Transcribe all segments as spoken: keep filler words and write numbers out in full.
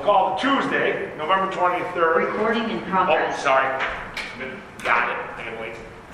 call to Tuesday, November twenty-third. Recording in Oh, progress. sorry. Got it. I can wait.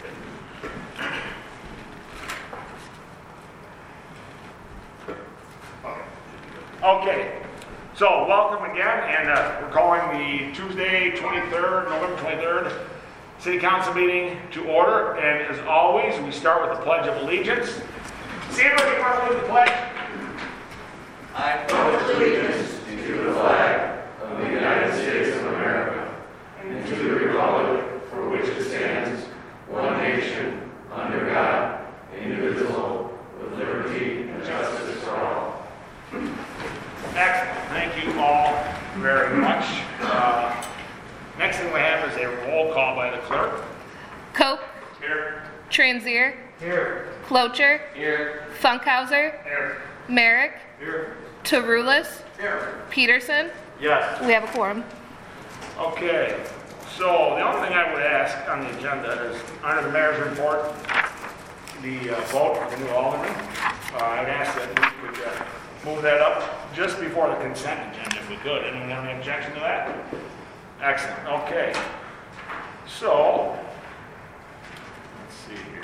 Okay. So, welcome again, and uh, we're calling the Tuesday, twenty-third, November twenty-third, City Council meeting to order. And as always, we start with the Pledge of Allegiance. Sandra, do you want to lead the pledge? I pledge allegiance to the flag of the United States of America and to the republic for which it stands, one nation, under God, indivisible, with liberty and justice for all. Excellent. Thank you all very much. Uh, next thing we have is a roll call by the clerk. Koch. Here. Transier. Here. Klocher. Here. Funkhauser. Here. Merrick. Here. Tarulis. Here. Peterson. Yes. We have a quorum. Okay. So the only thing I would ask on the agenda is under the mayor's report, the uh, vote for the new alderman. Uh, I'd ask that we could uh, move that up just before the consent agenda if we could. Anyone have any objection to that? Excellent. Okay. So, let's see here.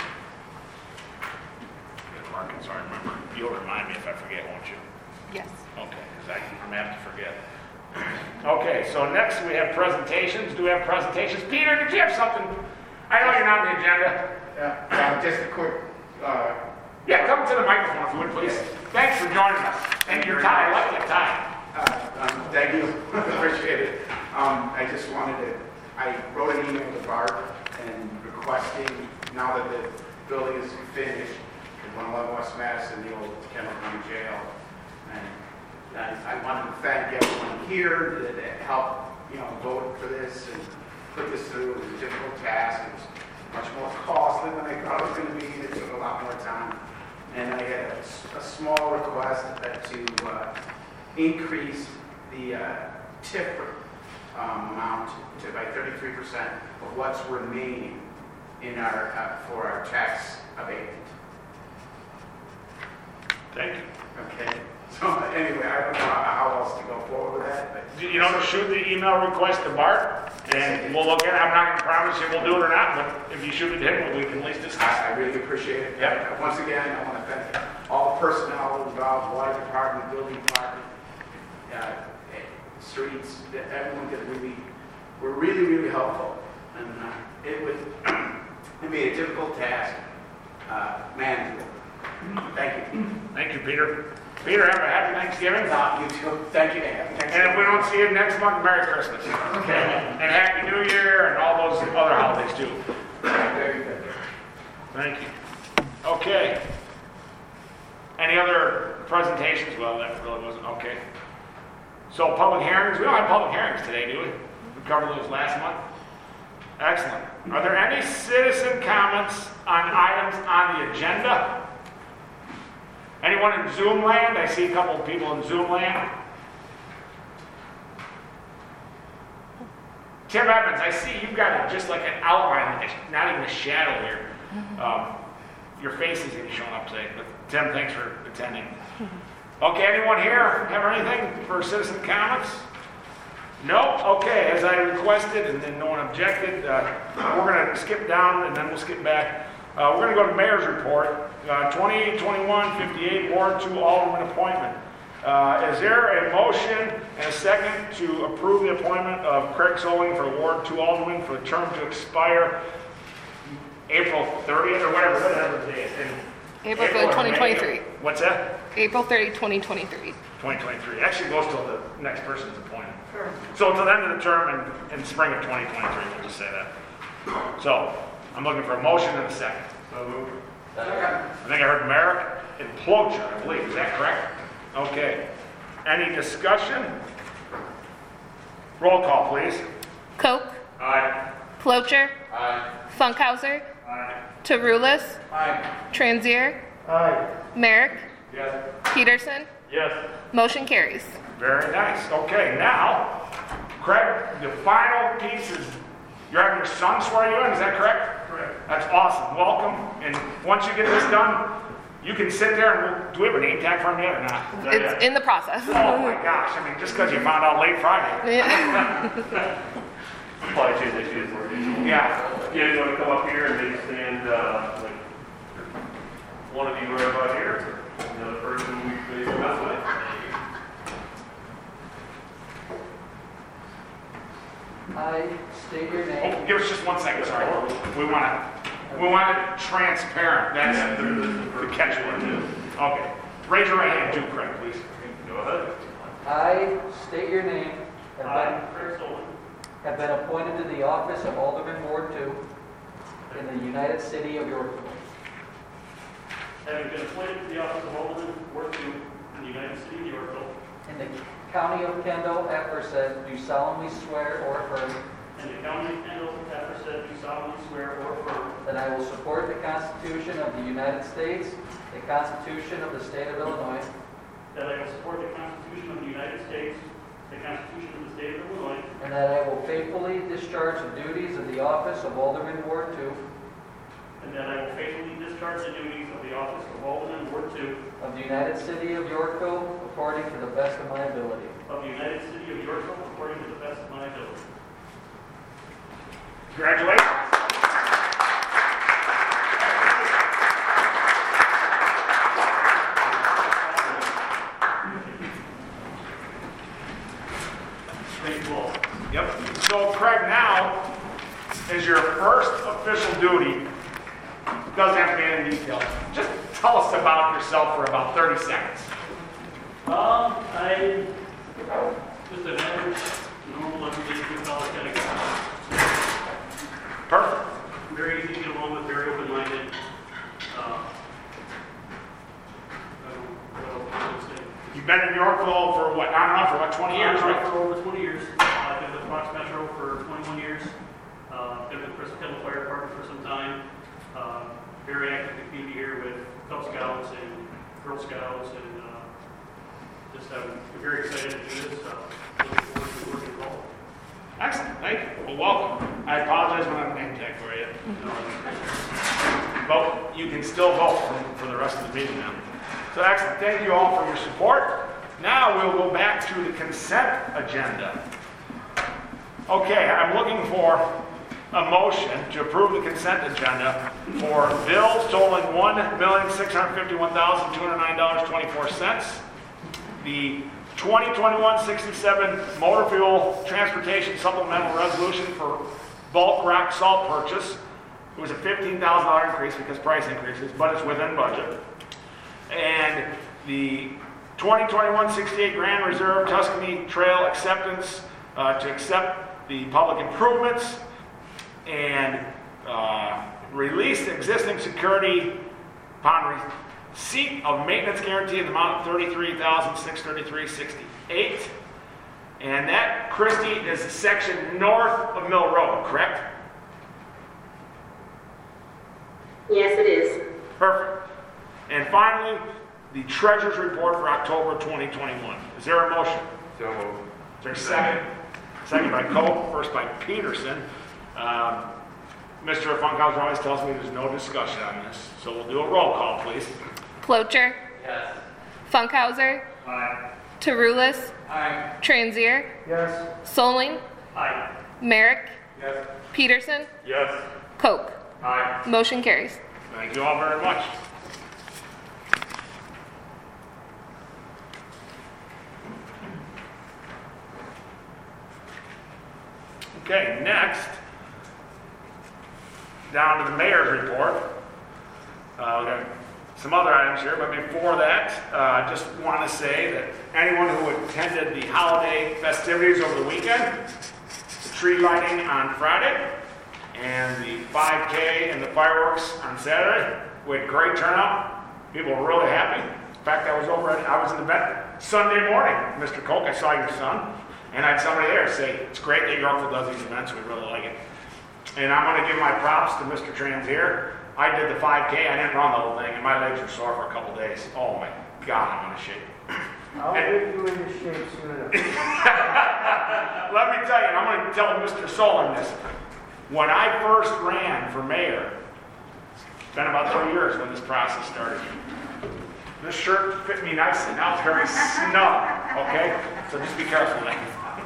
Get Markin, so I remember. You'll remind me if I forget, won't you? Yes. Okay, because I'm apt to forget. Okay, so next we have presentations. Do we have presentations? Peter, did you have something? I know you're not on the agenda. Yeah, uh, just a quick, uh, Yeah, come to the microphone if you would, please. Thanks for joining us. And your tie, I like your tie. uh, um, thank you, appreciate it. Um, I just wanted to, I wrote an email to Bart and requesting, now that the building is finished, at one eleven West Madison, the old Kendall County Jail, and I, I wanted to thank everyone here that, that helped, you know, vote for this and put this through. It was a difficult task. It was much more costly than I thought it was going to be. It took a lot more time. And I had a, a small request that to uh, increase the uh, tip um, amount to by thirty-three percent of what's remaining in our uh, for our tax abatement. Thank you. Okay. So anyway, I don't know how else to go forward with that. But You know, shoot the email request to Bart, and we'll look at it. I'm not going to promise you we'll do it or not, but if you shoot it to him, we can at least discuss I, I it. really appreciate it. Yep. Uh, Once again, I want to thank all the personnel involved, water department, building department, uh, eh, streets, that everyone did really, were really, really helpful. And uh, it would it be a difficult task, uh, manageable. Thank you. Thank you, Peter. Peter, have a happy Thanksgiving. Uh, you too. Thank you. Happy And if Thanksgiving. we don't see you next month, Merry Christmas. Okay. And Happy New Year and all those other holidays too. Very good. Thank you. Okay. Any other presentations? Well, that really wasn't okay. So public hearings, we don't have public hearings today, do we? We covered those last month. Excellent. Are there any citizen comments on items on the agenda? Anyone in Zoom land? I see a couple of people in Zoom land. Tim Evans, I see you've got a, just like an outline, not even a shadow here. Um, your face isn't even showing up today, but Tim, thanks for attending. Okay, anyone here have anything for citizen comments? No? Okay, as I requested and then no one objected, uh, we're going to skip down and then we'll skip back. Uh, we're going to go to Mayor's report. Uh, twenty twenty-one fifty-eight Ward two Alderman appointment. Uh, is there a motion and a second to approve the appointment of Craig Soling for Ward two Alderman for a term to expire April thirtieth or whatever, whatever the day is? In April or third, May? twenty twenty-three. What's that? April thirtieth, twenty twenty-three. twenty twenty-three. Actually goes till the next person's appointed. So till the end of the term in, in spring of twenty twenty-three, we'll just say that. So I'm looking for a motion and a second. So moved. I think I heard Merrick and Plocher, I believe. Is that correct? Okay. Any discussion? Roll call, please. Koch. Aye. Plocher. Aye. Funkhauser. Aye. Tarulis. Aye. Transier. Aye. Merrick. Yes. Peterson. Yes. Motion carries. Very nice. Okay, now, Craig, the final piece is you're having your son swear you in, is that correct? Correct. That's awesome. Welcome. And once you get this done, You can sit there and we'll, do we have a name tag for him yet or not? It's in the process. Oh my gosh, I mean, just because you found out late Friday. Yeah. Supply chain issues. Yeah. Yeah, you want to come up here and maybe stand, uh, like, one of you right about here, the other person facing this way. I state your name. Oh, give us just one second, sorry. We want to, we want it transparent. That's the, the, the catchword. Okay. Raise your right hand too, Craig, please. Go ahead. I state your name. Have I, been, Craig Stolen, have been appointed to the office of Alderman Ward Two in the United City of Yorkville. Having been appointed to the office of Alderman, Ward Two, in the United City of Yorkville, In the county of Kendall, aforesaid, do solemnly swear or affirm and the county of Kendall, aforesaid, do solemnly swear or affirm that I will support the Constitution of the United States, the Constitution of the State of Illinois, that I will support the Constitution of the United States, the Constitution of the State of Illinois, and that I will faithfully discharge the duties of the office of Alderman Ward Two and that I will faithfully discharge the duties of the office of Alderman, Ward Two, of the United City of Yorkville according to the best of my ability. of the United City of Yorkville, according to the best of my ability. Congratulations. Thank you all. Yep. So Craig, now is your first official duty. Doesn't have to be in detail. Just tell us about yourself for about thirty seconds. Um, I just an average, normal, everyday blue collar kind of guy. Perfect. Very easy to get along with, very open-minded. Uh, I don't know what else to say. You've been in Yorkville for what, I don't know, for what, twenty years, I've been right? For over twenty years. I've been with Fox Metro for twenty-one years. Uh, been with Crystal Kendall Fire Department for some time. Uh, very active in the community here with Cub Scouts and Girl Scouts, and uh, just I'm very excited to do this. Uh, looking forward to working with all. Excellent, thank you. Well, welcome. I apologize when I'm name tag for you. But you can still vote for, for the rest of the meeting now. So excellent, thank you all for your support. Now we'll go back to the consent agenda. Okay, I'm looking for a motion to approve the consent agenda for bills totaling one million six hundred fifty-one thousand two hundred nine dollars and twenty-four cents. The twenty twenty-one sixty-seven motor fuel transportation supplemental resolution for bulk rock salt purchase. It was a fifteen thousand dollars increase because price increases, but it's within budget. And the twenty twenty-one sixty-eight Grand Reserve Tuscany Trail acceptance uh, to accept the public improvements and uh, release the existing security upon receipt of maintenance guarantee in the amount of thirty-three thousand six hundred thirty-three dollars and sixty-eight cents. And that, Christie, is the section north of Mill Road, correct? Yes, it is. Perfect. And finally, the treasurer's report for October twenty twenty-one. Is there a motion? So moved. Is there a second? Second by Coe, first by Peterson. Um, Mister Funkhauser always tells me there's no discussion on this, so we'll do a roll call, please. Clocher. Yes. Funkhauser. Aye. Tarulis. Aye. Transier. Yes. Solling. Aye. Merrick. Yes. Peterson. Yes. Koch. Aye. Motion carries. Thank you all very much. Okay, next, down to the mayor's report. Uh, we got some other items here, but before that, uh, I just want to say that anyone who attended the holiday festivities over the weekend, the tree lighting on Friday, and the five K and the fireworks on Saturday, we had great turnout. People were really happy. In fact, I was over at, I was in the event Sunday morning, Mister Koch, I saw your son, and I had somebody there say, it's great that Yorkville does these events, we really like it. And I'm going to give my props to Mister Transier. I did the five K, I didn't run the whole thing, and my legs were sore for a couple days. Oh my God, I'm in a shape. I'll And- get you into shape soon enough. Let me tell you, and I'm going to tell Mister Solon this. When I first ran for mayor, it's been about three years when this process started, This shirt fit me nicely. Now it's very snug, okay? So just be careful there.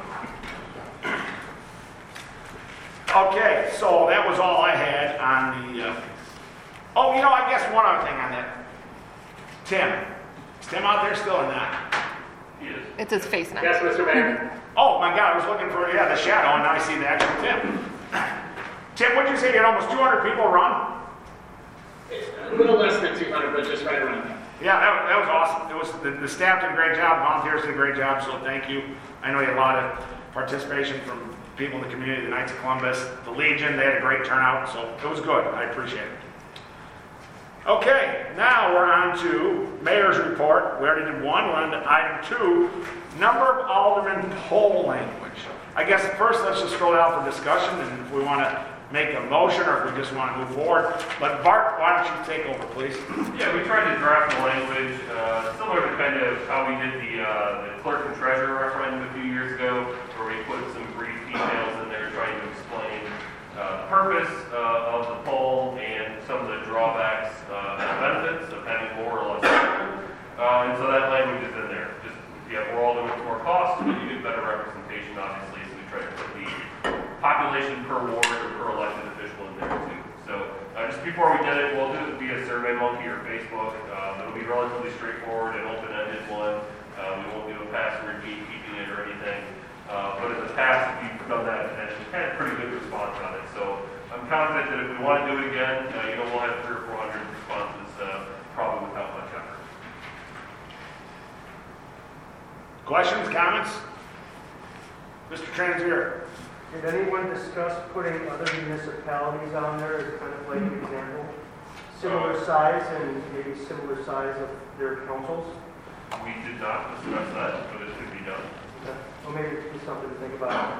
Okay, so that was all I had on the, uh, oh, you know, I guess one other thing on that. Tim. Is Tim out there still or not? He is. It's his face now. Yes, Mister Mayor. Oh, my God, I was looking for, yeah, the shadow, and now I see the actual Tim. Tim, what'd you say? You had almost two hundred people run? A little less than two hundred, but just right around there. Yeah, that, that was awesome. It was the, the staff did a great job, volunteers did a great job, so thank you. I know you had a lot of participation from people in the community, the Knights of Columbus, the Legion, they had a great turnout, so it was good. I appreciate it. Okay, now we're on to Mayor's Report. We already did one. We're on to item two, number of aldermen poll language. I guess first let's just throw it out for discussion, and if we want to make a motion or if we just want to move forward. But Bart, why don't you take over, please? Yeah, we tried to draft the language uh, similar to kind of how we did the, uh, the clerk and treasurer referendum a few years ago, where we put some brief details in there trying to explain uh, the purpose uh, of the poll and some of the drawbacks uh, and benefits of having more or less people. Uh, and so that language is in there. Just if you have more aldermen, more cost, but you get better representation, obviously. So we try to put the population per ward or per elected official in there too. So uh, just before we did it, we'll do it via SurveyMonkey or Facebook. Um, it'll be relatively straightforward and open-ended one. Uh, we won't do a password gatekeeping it or anything. Uh, but in the past, we've done that and we've had a pretty good response on it. So I'm confident that if we want to do it again, uh, you know, we'll have three or four hundred responses, uh, probably without much effort. Questions, comments? Mister Transier. Did anyone discuss putting other municipalities on there as kind of like an example? Similar size and maybe similar size of their councils? We did not discuss that, but it could be done. Okay. Well, maybe it's just something to think about.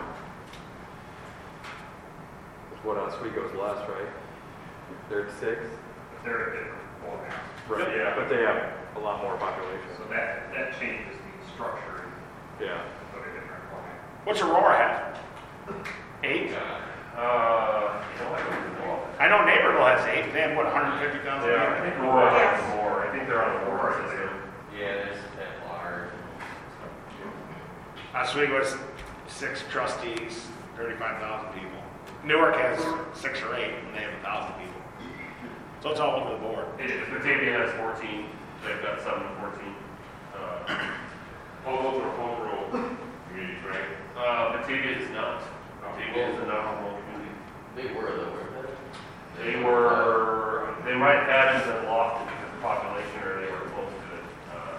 What Oswego's less, right? They're at six, They're a different format. right? Yeah. But they have a lot more population. So that, that changes the structure Yeah. of a different format. What's Aurora have? Eight? Uh, you know, I don't know. I know Naperville has eight. They have, what, one hundred fifty thousand? Yeah, I think Aurora has more. I think they're on the Aurora system. Yeah, there's that large. Oswego has six trustees, thirty-five thousand people. Newark has six or eight, and they have one thousand people. So it's all over the board. It is. Batavia has fourteen. They've got seven to fourteen. Uh, all those are home rule communities, right? Uh, Batavia is not. Batavia is a non-home community. They were though, weren't they? They were, they might have had it and lost it because of population, or they were close to it. Uh,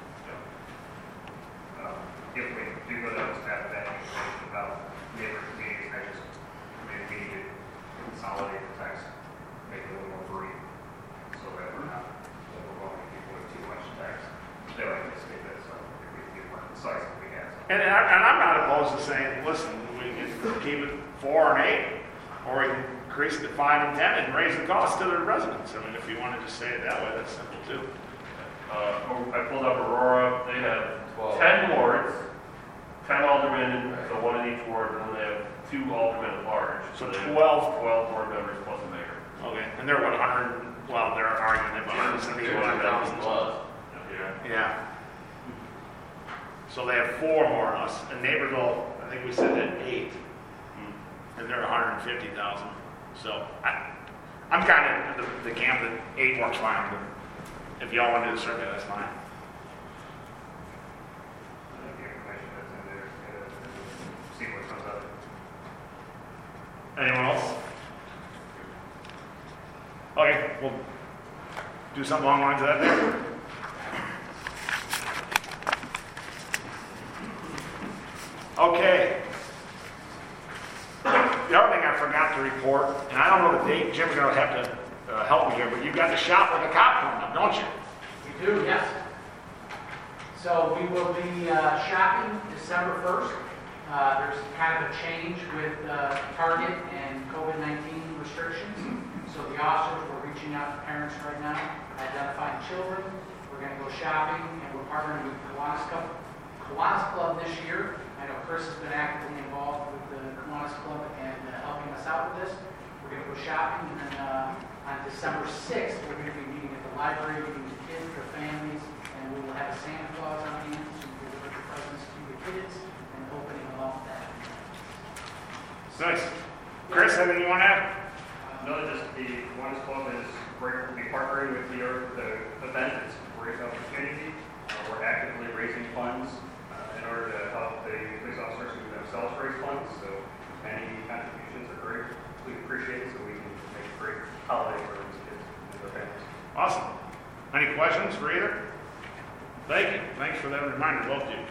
yeah. Um, If we do go down this path, that information about neighbor communities, I just, maybe we need to consolidate the text, make it a little more brief, so that we're not overwhelming people with too much text. They like to say that, so if we can get more concise if we have some. And, I, and I'm not opposed to saying, listen, we can keep it four and eight, or we can increase it to five and ten and raise the cost to the residents. I mean, if you want to just say it that way, that's simple too. Uh, I pulled up Aurora. They have Twelve. ten wards, ten aldermen, so one in each ward, and then they have two aldermen at large. So they have twelve. twelve board members plus a mayor. Okay, and they're what, one hundred, well, they're arguing about one hundred seventy-one thousand. plus. Yeah. Yeah. So they have four more than us. And Naperville, I think we said at eight, and they're one hundred fifty thousand. So I, I'm kind of the, the camp that eight works fine, but if y'all want to do the survey, that's fine. I think the information that's in there, uh, see what comes up. Anyone else? Okay, we'll do something along the lines of that there. Okay. The other thing I forgot to report, and I don't know the date, Jim's gonna have to uh, help me here, but you've got the shop with the cop coming up, don't you? We do, yes. So we will be uh, shopping December first. Uh, There's kind of a change with uh, Target and COVID nineteen restrictions. So the officers, we're reaching out to parents right now, identifying children. We're going to go shopping, and we're partnering with Kiwanis Club, Kiwanis Club this year. I know Chris has been actively involved with the Kiwanis Club and uh, helping us out with this. We're going to go shopping, and then uh, I On December sixth, we're going to be meeting at the library, meeting with kids, their families, and we will have a Santa Claus on hand to deliver the presents to the kids and opening them up that night. Nice. Chris, anything you want to add? No, just the Kiwanis Club is great. We'll be partnering with the, the event. It's Raise Up the Community. Uh, we're actively raising funds uh, in order to help the police officers who themselves raise funds. So any contributions are great. We appreciate it so we can make a great holiday for these kids and their families. Awesome. Any questions for either? Thank you. Thanks for that reminder, both of you.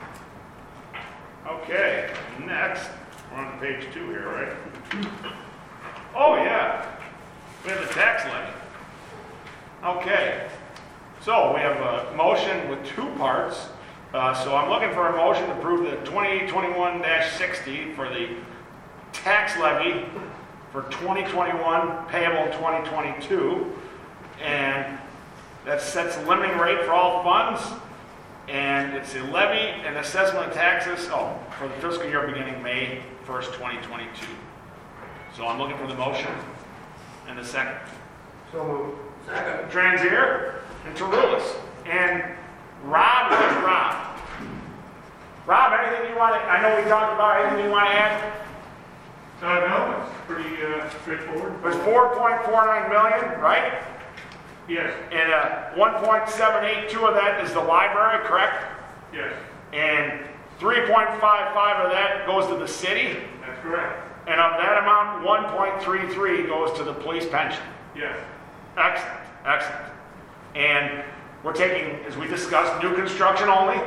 Okay, next, we're on page two here, right? Oh, yeah. We have the tax levy. Okay. So we have a motion with two parts. Uh, so I'm looking for a motion to approve the twenty twenty-one dash sixty for the tax levy for twenty twenty-one payable in twenty twenty-two. And that sets a limiting rate for all funds. And it's a levy and assessment of taxes, oh, for the fiscal year beginning May first, twenty twenty-two. So I'm looking for the motion and the second. So moved. Second. Transier and Tarulis. And Rob, where's Rob? Rob, anything you want to, I know we talked about, anything you want to add? Uh, no, it's pretty uh, straightforward. It was four point four nine million, right? Yes, And uh, one point seven eight two of that is the library, correct? yes, And three point five five of that goes to the city? that's correct. And of that amount, one point three three goes to the police pension. Yes, Excellent, excellent. And we're taking, as we discussed, new construction only.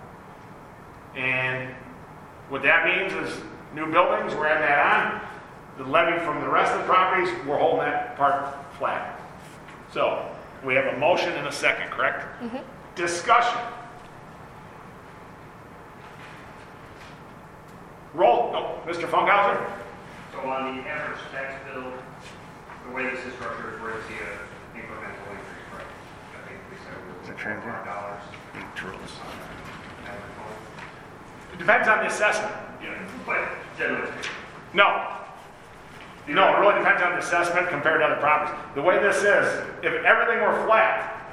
And what that means is new buildings, we're adding that on. The levy from the rest of the properties, we're holding that part flat. So we have a motion and a second, correct? Mm-hmm. Discussion. Roll, no, Mister Funkhauser? So on the average tax bill, the way this is structured, we're going to see an incremental increase, right? I think we said Is we're it transient? five dollars. It depends on the assessment. But generally speaking. No. No, it really depends on the assessment compared to other properties. The way this is, if everything were flat,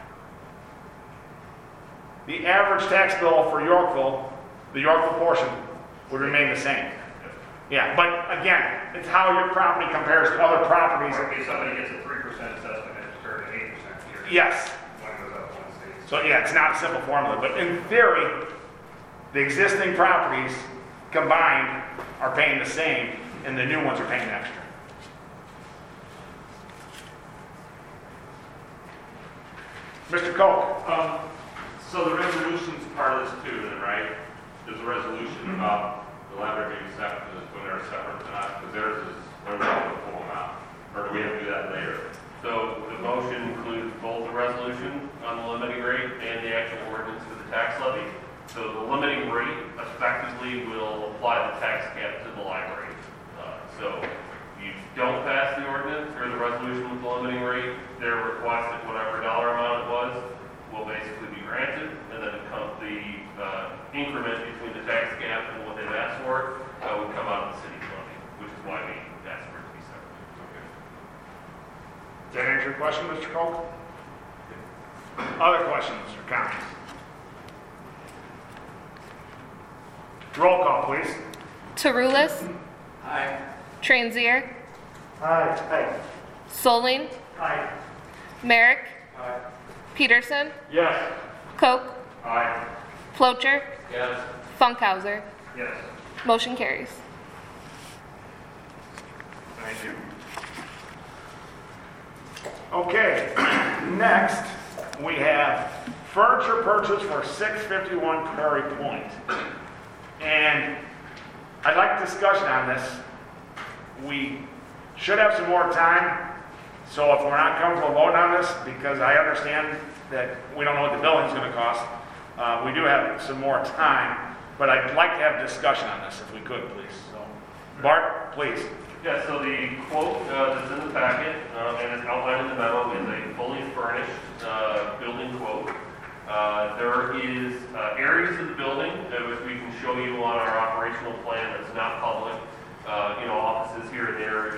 the average tax bill for Yorkville, the Yorkville portion, would remain the same. Yeah, but again, it's how your property compares to other properties. Or if somebody gets a three percent assessment and it's turned to eight percent here. Yes. One goes up, one stays. So yeah, it's not a simple formula, but in theory, the existing properties combined are paying the same, and the new ones are paying extra. Mister Koch. Um, so the resolution's part of this too, then, right? There's a resolution about the library being separate, when they're separate or not, because theirs is, they're not the full amount. Or do we have to do that later? So the motion includes both the resolution on the limiting rate and the actual ordinance for the tax levy. So the limiting rate effectively will apply the tax cap to the library. Uh, so you don't pass the ordinance or the resolution with the limiting rate, their request at whatever dollar amount it was will basically be granted, and then it comes, the uh, increment between the tax cap and what they've asked for uh, would come out of the city's levy, which is why we asked for it to be separate. Okay. Does that answer your question, Mister Koch? Other questions or comments? Roll call, please. Tarulis, Aye. Transier, Aye. Aye. Soling, Aye. Merrick, Aye. Peterson, Yes. Koch, Aye. Flocher, Yes. Funkhauser. Yes. Motion carries. Thank you. Okay, next we have furniture purchase for six fifty-one Prairie Point. And I'd like discussion on this. We should have some more time, so if we're not comfortable voting on this, because I understand that we don't know what the building's going to cost, uh, we do have some more time, but I'd like to have discussion on this if we could, please. So, Bart, please. Yeah, so the quote uh, that's in the packet, uh, and it's outlined in the memo, is a fully furnished uh, building quote. Uh, there is uh, areas of the building uh, which we can show you on our operational plan that's not public. Uh, you know, offices here and there, you know,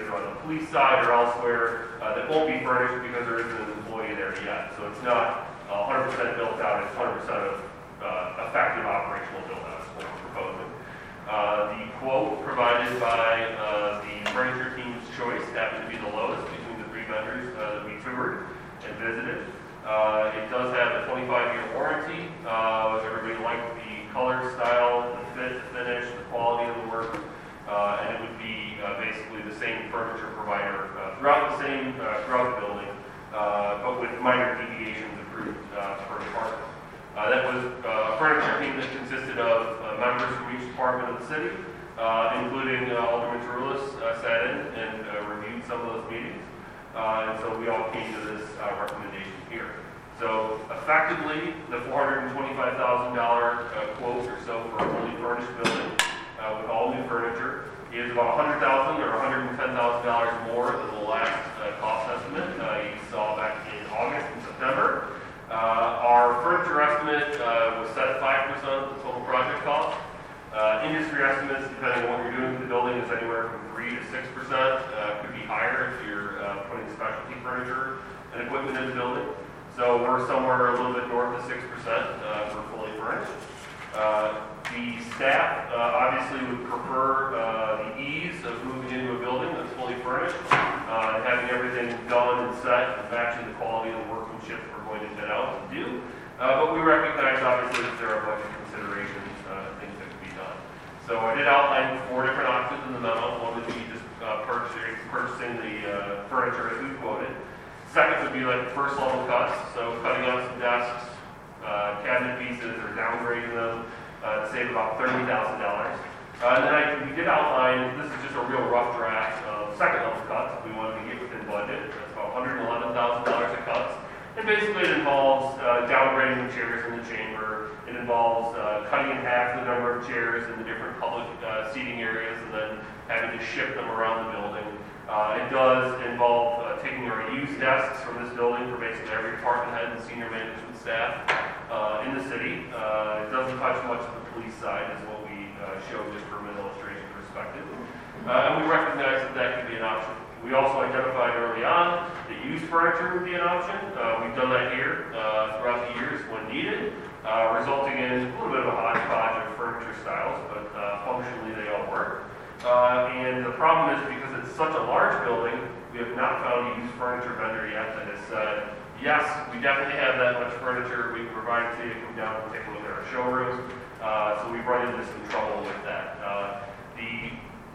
police side or elsewhere uh, that won't be furnished because there isn't an employee there yet. So it's not uh, one hundred percent built out, it's one hundred percent of uh, effective operational build out is what we're proposing. Uh, the quote provided by uh, the furniture team's choice happened to be the lowest between the three vendors uh, that we toured and visited. Uh, it does have a twenty-five year warranty. Uh, everybody liked the color, style, the fit, the finish, the quality of the work. Uh, and it would be uh, basically the same furniture provider uh, throughout the same, uh, throughout the building, uh, but with minor deviations approved uh, per department. Uh, that was uh, a furniture team that consisted of uh, members from each department of the city, uh, including uh, Alderman Taroulis uh, sat in and uh, reviewed some of those meetings. Uh, and so we all came to this uh, recommendation here. So effectively, the four hundred twenty-five thousand dollars uh, quote or so for a fully furnished building uh, with all new furniture is about one hundred thousand dollars or one hundred ten thousand dollars more than the last uh, cost estimate uh, you saw back in August and September. Uh, our furniture estimate uh, was set at five percent of the total project cost. Uh, industry estimates, depending on what you're doing to the building, is anywhere from three to six percent. Uh, could be higher if you're uh, putting specialty furniture and equipment in the building. So we're somewhere a little bit north of six percent uh, for fully furnished. Uh, the staff uh, obviously would prefer uh, the ease of moving into a building that's fully furnished, uh, and having everything done and set and matching the quality of the workmanship we're going to get out and do. Uh, but we recognize obviously that there are a bunch of considerations, uh, things that can be done. So I did outline four different options in the memo. One would be just uh, purchasing, purchasing the uh, furniture as we quoted. Second would be like first level cuts, so cutting out some desks, uh, cabinet pieces, or downgrading them uh, to save about thirty thousand dollars. Uh, and then I, we did outline, this is just a real rough draft of second level cuts if we wanted to get within budget. That's about one hundred eleven thousand dollars of cuts. And basically it involves uh, downgrading the chairs in the chamber. It involves uh, cutting in half the number of chairs in the different public uh, seating areas and then having to ship them around the building. Uh, it does involve uh, taking our used desks from this building for basically every department head and senior management staff uh, in the city. Uh, it doesn't touch much of the police side, is what we uh, showed just from an illustration perspective. Uh, and we recognize that that could be an option. We also identified early on that used furniture would be an option. Uh, we've done that here uh, throughout the years when needed, uh, resulting in a little bit of a hodgepodge of furniture styles, but uh, functionally they all work. Uh, and the problem is because it's such a large building, we have not found a used furniture vendor yet that has said, yes, we definitely have that much furniture, we can provide it to you, come down and take a look at our showrooms. Uh, so we've run into some trouble with that. Uh, the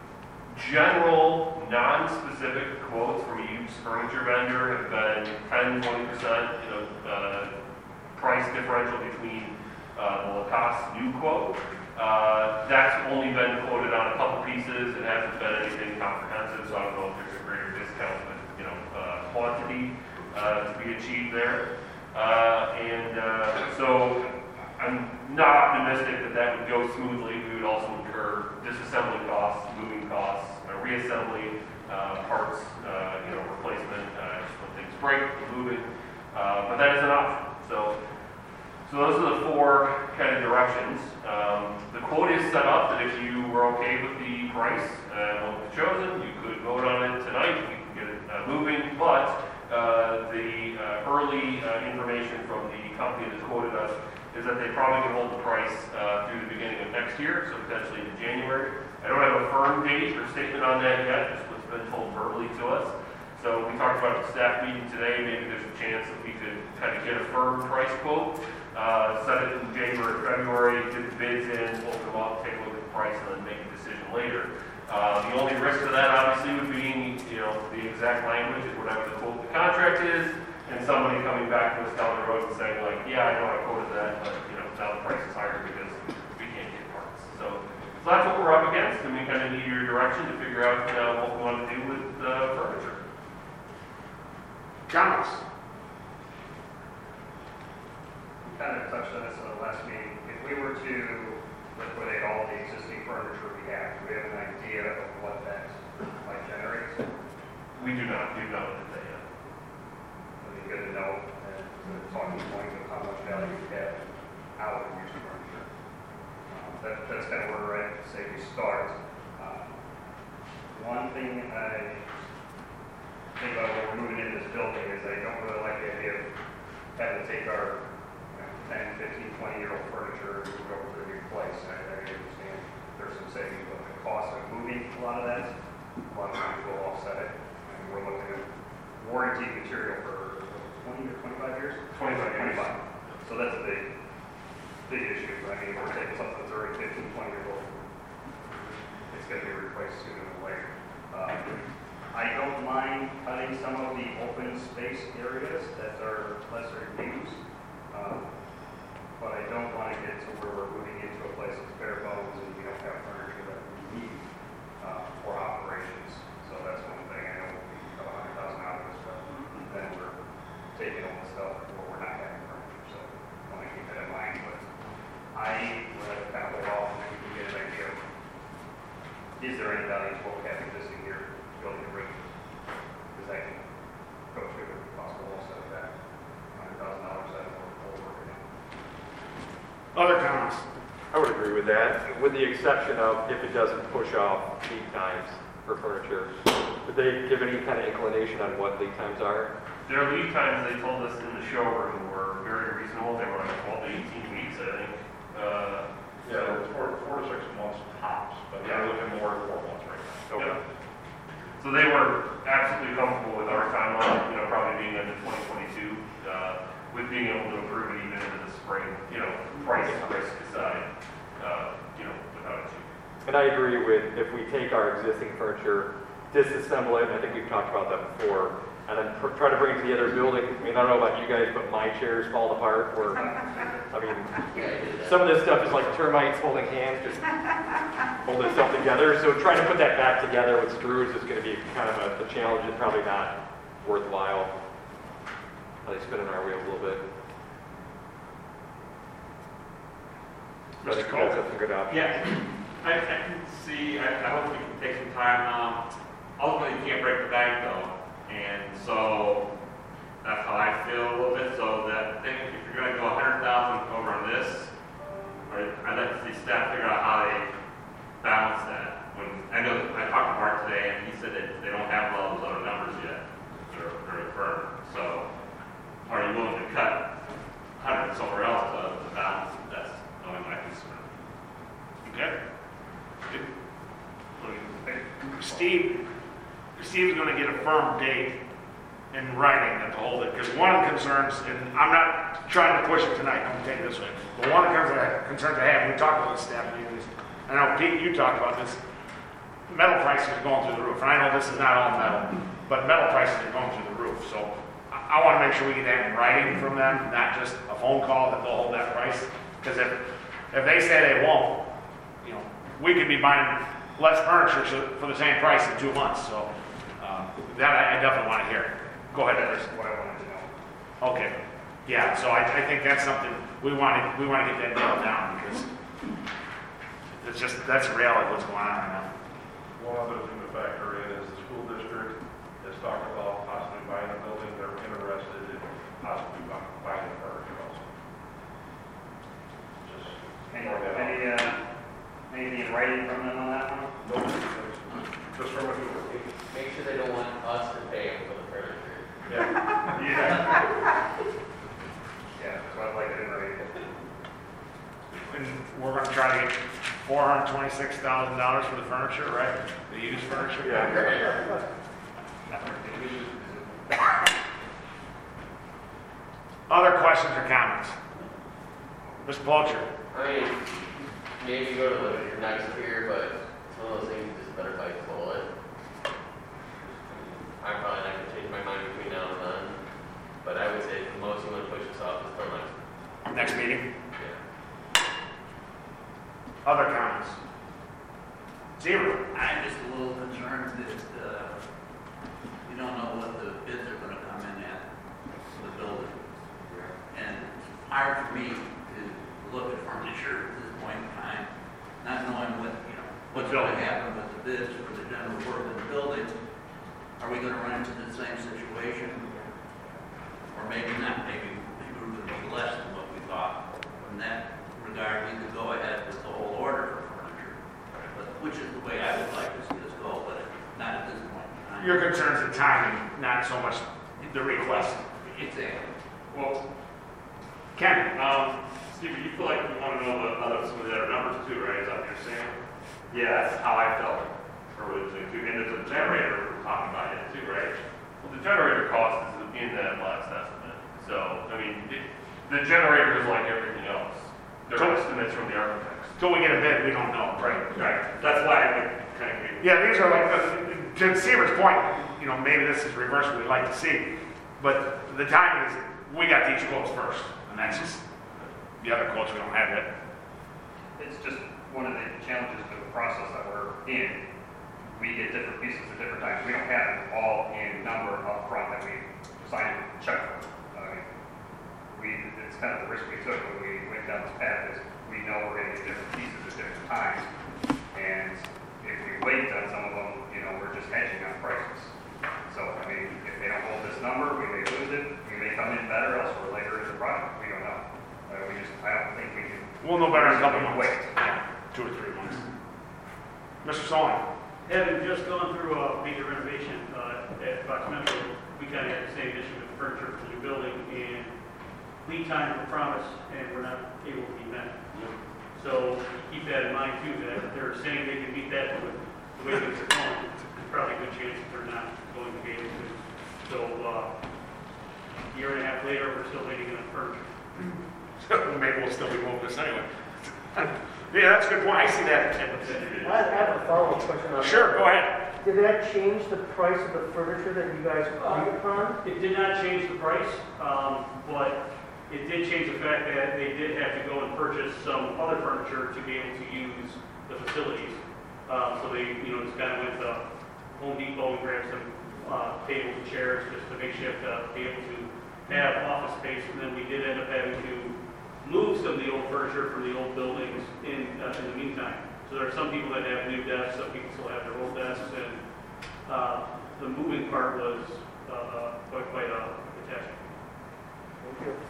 general, non-specific quotes from a used furniture vendor have been ten, twenty percent, you know, uh, price differential between uh, the Lacoste new quote. Uh, that's only been quoted on a couple pieces. It hasn't been anything comprehensive, so I don't know if there's a greater discount, but you know, uh, quantity uh, to be achieved there. Uh, and uh, so I'm not optimistic that that would go smoothly. We would also incur disassembly costs, moving costs, uh, reassembly, uh, parts, uh, you know, replacement, uh, just when things break, moving. Uh, but that is an option. So. So those are the four kind of directions. Um, the quote is set up that if you were okay with the price and what was chosen, you could vote on it tonight. We can get it uh, moving. But uh, the uh, early uh, information from the company that quoted us is that they probably can hold the price uh, through the beginning of next year, so potentially into January. I don't have a firm date or statement on that yet, just what's been told verbally to us. So we talked about at the staff meeting today, maybe there's a chance that we could kind of get a firm price quote. Uh, set it in January, February, get the bids in, open them up, take a look at the price, and then make a decision later. Uh, the only risk to that, obviously, would be, you know, the exact language of whatever the quote the contract is, and somebody coming back to us down the road and saying, like, yeah, I know I quoted that, but, you know, now the price is higher because we can't get parts. So, so that's what we're up against, and we kind of need your direction to figure out, you know, what we want to do with uh, furniture. Comments? Kind of touched on this in the last meeting. If we were to liquidate all the existing furniture we have, do we have an idea of what that might generate? We do not. We do not look at that yet. It'd be good to know, and the talking point of how much value we have out of used furniture. Um, that, that's kind of where we're at, say we start. Um, one thing I thing about when we're moving into this building is I don't really like the idea of having to take our you know, ten, fifteen, twenty year old furniture and move it over to a new place. I, I understand there's some savings, but the cost of moving a lot of that, a lot of times will offset it. And we're looking at warranty material for twenty or twenty-five years? twenty-five years. twenty-five. So that's a big, big issue. I mean, we're taking something that's already fifteen, twenty years old. It's going to be replaced sooner than later. Um, I don't mind cutting some of the open space areas that are lesser used, um, but I don't want to get to where we're moving into a place that's bare bones and we don't have furniture that we need uh, for operations. So that's one thing. I know we have a hundred thousand out of this, but then we're taking all the stuff where we're not having furniture. So I want to keep that in mind. But I would have kind of hold off and maybe get an idea of is there any value to what we have existing here, building a rate? Because I can go through the possible offset of that. Hundred thousand dollars out of what we're working on. Other comments? I would agree with that, with the exception of if it doesn't push off lead times for furniture. Did they give any kind of inclination on what lead times are? Their lead times, they told us in the showroom, were very reasonable. They were like twelve to eighteen weeks, I think. Uh, Yeah, it's four, four to six months tops, but they're looking more at four months right now. Okay. Yeah. So they were absolutely comfortable with our timeline, you know, probably being into twenty twenty-two, uh, with being able to improve it even into the spring, you know, price risk aside, uh, you know, without issue. And I agree with, if we take our existing furniture, disassemble it, and I think we've talked about that before, and then pr- try to bring it to the other building. I mean, I don't know about you guys, but my chairs fall apart, or, I mean, some of this stuff is like termites holding hands, just holding itself together. So trying to put that back together with screws is going to be kind of a, a challenge and probably not worthwhile. Are they spinning our wheels a little bit? So I think you guys have some good options. Yeah, I, I can see, I, I hope we can take some time. Um, ultimately, you can't break the bank though. And so that's how I feel a little bit. So that I think if you're going to go a hundred thousand over on this, or I'd like to see staff figure out how they balance that. When I know I talked to Mark today, and he said that they don't have all those other numbers yet. They're very firm. So are you willing to cut hundred somewhere else to, to balance? That's only my concern. Okay. Steve, Steve's going to get a firm date in writing to hold it, because one of the concerns, and I'm not trying to push it tonight, I'm going to take it this way, but one of the concerns, concerns I have, we talked about this staff meetings, I know Pete, you talked about this, metal prices are going through the roof, and I know this is not all metal, but metal prices are going through the roof, so I, I want to make sure we get that in writing from them, not just a phone call that they'll hold that price, because if, if they say they won't, you know, we could be buying less furniture for the same price in two months, so uh, that I, I definitely want to hear. Go ahead, Dennis. That's what I wanted to know. Okay, yeah, so I, I think that's something we want to, we want to get that nailed down, because it's just, that's the reality of what's going on right now. One other thing to factor in is the school district has talked about possibly buying a building. They're interested in possibly bu- buying a furniture also. Just Any, throwing that out. any, uh, anything in writing from them on that one? No, just from a Google. Make sure they don't want us to pay them for the furniture. Yeah. Yeah. Yeah, that's what I'd like to write. And we're going to try to get four hundred twenty-six thousand dollars for the furniture, right? The used furniture? Yeah. Other questions or comments? Mister Plocher? I mean, maybe go to the next year, but it's one of those things you just better bite the bullet. I'm probably not gonna change my mind between now and then, but I would say the most I'm gonna push this off is till next. Next meeting? Yeah. Other comments? Zero. I'm just a little concerned that, uh, you don't know what the bids are gonna come in at for the building. And it's hard for me to look at furniture at this point in time, not knowing what, you know, what's gonna happen with the bids for the general work of the building. Are we gonna run into the same situation? Or maybe not, maybe, maybe we're gonna be less than what we thought. In that regard, we could go ahead with the whole order for furniture, but which is the way I would like to see us go, but not at this point in time. Your concern's the timing, not so much the request. Exactly. Well, Ken? Um, Steve, you feel like you want to know the other, some of the other numbers too, right? Is that what you're saying? yeah, that's how I felt. Originally too, and there's a generator we're talking about it too, right? Well, the generator cost is in that last estimate. So, I mean, it, the generator is like everything else. They're So- estimates from the architects. Till we get a bid, we don't know. Right, right. That's why I would kind of. Yeah, these are like, the- to Seaver's point, you know, maybe this is reverse what we'd like to see, but the timing is, we got these quotes first, and that's just, the other quotes we don't have yet. It's just one of the challenges of the process that we're in. We get different pieces at different times. We don't have it all in number up front that we signed a check for. I mean, we, it's kind of the risk we took when we went down this path is we know we're going to get different pieces at different times. And if we wait on some of them, you know, we're just hedging on prices. So, I mean, if they don't hold this number, we may lose it. We may come in better elsewhere later in the project. We don't know. Uh, we just, I don't think we can. We'll know better in a couple months. Wait. Yeah, two or three months. Mister Solon? Having just gone through a major renovation uh, at Fox Metro, we kind of had the same issue with the furniture for the new building, and lead time were promised, and we're not able to be met. So keep that in mind too, that if they're saying they can meet that with the way things are going, there's probably a good chance that they're not going to be able to. So uh, a year and a half later, we're still waiting on furniture. Maybe we'll still be moving this anyway. Yeah, that's a good point. I see that. I I have a follow-up question on that. Sure, go ahead. Did that change the price of the furniture that you guys agreed upon? It did not change the price, um, but it did change the fact that they did have to go and purchase some other furniture to be able to use the facilities. Um, so they, you know, just kind of went to Home Depot and grabbed some uh, tables and chairs just to make shift to be able to have office space. And then we did end up having to move some of the old furniture from the old buildings in uh, in the meantime. So there are some people that have new desks, some people still have their old desks, and uh, the moving part was uh, quite quite a catastrophe. Thank you.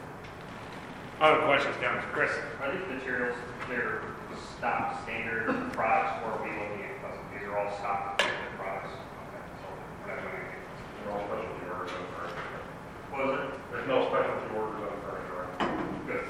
Other questions, comments? Chris? Are these materials, they're stock standard products, or are we looking at custom? These are all stock standard products? Okay, so we're not doing anything. They're all specialty orders on furniture. What was it? There's no specialty orders on furniture. Good.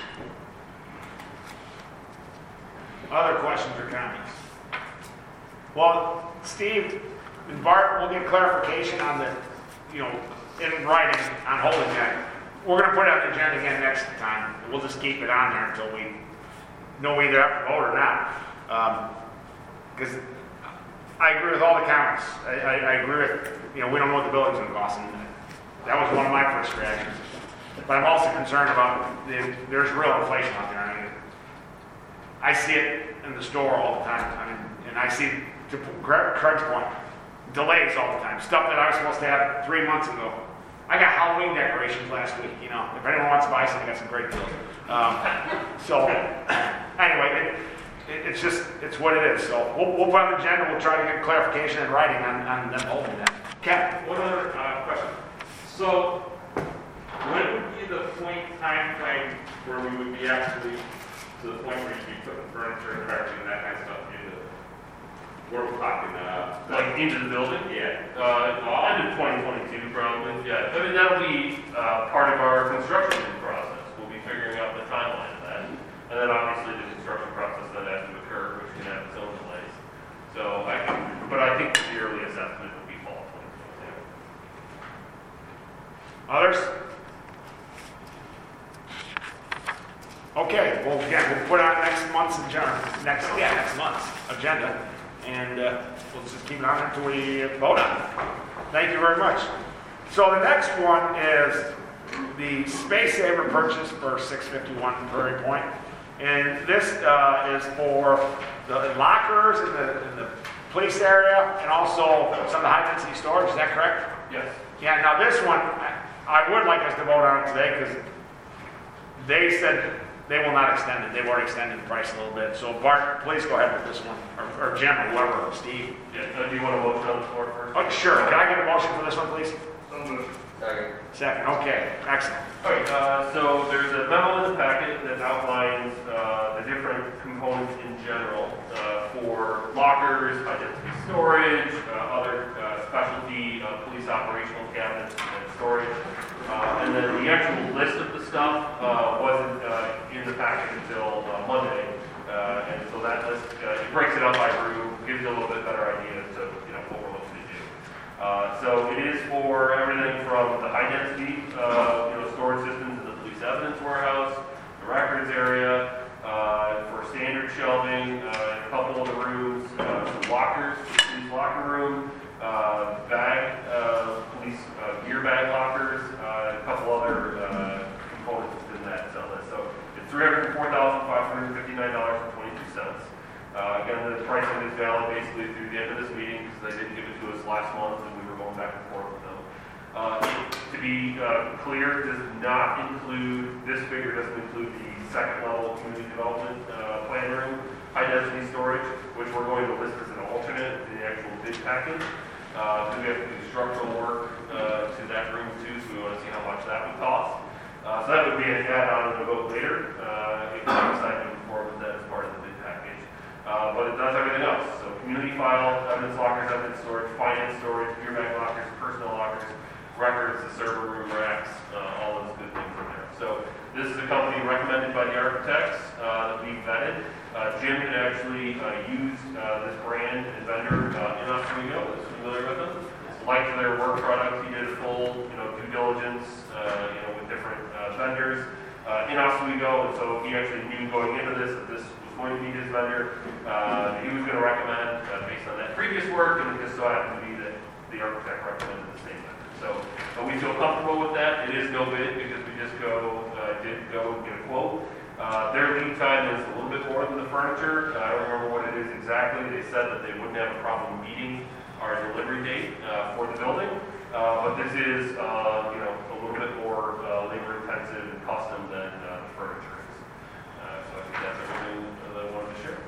Other questions or comments? Well, Steve and Bart, we'll get clarification on the, you know, in writing on holding that. We're going to put it on the agenda again next time. We'll just keep it on there until we know we either have to vote or not. Because um, I agree with all the comments. I, I, I agree with, you know, we don't know what the building's going to cost. And that was one of my first reactions. But I'm also concerned about the, there's real inflation out there. I mean, I see it in the store all the time. I mean, and I see, to Craig's point, delays all the time. Stuff that I was supposed to have three months ago. I got Halloween decorations last week. You know, if anyone wants to buy some, I got some great deals. Um, so anyway, it, it, it's just it's what it is. So we'll, we'll put on the agenda. We'll try to get clarification in writing on, on them holding that. Ken? One other uh, question. So, when would be the point time frame where we would be actually to the point where you'd be putting furniture and carpeting and that kind of stuff into? Where we're talking, uh, Like into the building? yeah. Uh, end of twenty twenty-two probably, yeah. I mean, that'll be uh, part of our construction process. We'll be figuring out the timeline of that. And then obviously the construction process that has to occur, which can have its own delays. So I think, but I think the earliest estimate would be fall twenty twenty-two. Others? Okay, well, again, we'll put on next month's agenda, next, yeah, next month's agenda, and uh, we'll just keep it on until we vote on it. Thank you very much. So the next one is the Space Saver purchase for six fifty-one Prairie Point, and this uh, is for the lockers in the, in the police area, and also some of the high-density storage. Is that correct? Yes. Yeah. Now this one, I, I would like us to vote on it today because they said they will not extend it. They've already extended the price a little bit. So Bart, please go ahead with this one, or, or Jim, or whoever, or Steve. Yeah, uh, do you want to vote on the floor first? Oh, sure. Can I get a motion for this one, please? So moved. Second. Second. Okay. Excellent. All right, uh, so there's a memo in the packet that outlines uh, the different components in general uh, for lockers, high-density storage, uh, other uh, specialty uh, police operational cabinets and storage. Uh, and then the actual list of the stuff uh, wasn't uh, in the packet until uh, Monday. Uh, and so that list, uh, it breaks it up by room, gives you a little bit better idea as to, you know, what we're looking to do. Uh, so it is for everything from the high density, uh, you know, storage systems in the police evidence warehouse, the records area, uh, for standard shelving, uh, in a couple of the rooms, uh, some lockers, police locker room, uh, bag, uh, police uh, gear bag lockers, uh, and a couple other uh, components within that uh, list. So it's three hundred four thousand five hundred fifty-nine dollars and twenty-two cents. Uh, again, the pricing is valid basically through the end of this meeting because they didn't give it to us last month and we were going back and forth with them. Uh, to be uh, clear, does not include, this figure doesn't include the second level community development uh, plan room, high density storage, which we're going to list as an alternate in the actual bid package. Uh, we have to do structural work uh, to that room too, so we want to see how much that would cost. Uh, so that would be an add-on to the vote later, uh, if we decide to move forward with that as part of the bid package. Uh, but it does everything else. So community file, evidence lockers, evidence storage, finance storage, gear bag lockers, personnel lockers, records, the server room racks, uh, all those good things in there. So this is a company recommended by the architects uh, that we vetted. Uh, Jim had actually uh, used uh, this brand and vendor uh, in Oswego, is familiar with them. Liked their work product. He did a full, you know, due diligence, uh, you know, with different uh, vendors uh, in Oswego, and so he actually knew going into this that this was going to be his vendor. Uh, he was going to recommend uh, based on that previous work, and it just so happened to be that the architect recommended the same vendor. So uh, we feel comfortable with that. It is no bid because we just go uh, did go and get a quote. Uh, their lead time is a little bit more than the furniture. Uh, I don't remember what it is exactly. They said that they wouldn't have a problem meeting our delivery date uh, for the building, uh, but this is, uh, you know, a little bit more uh, labor intensive and custom than uh, the furniture is. Uh, so I think that's everything that I wanted to share.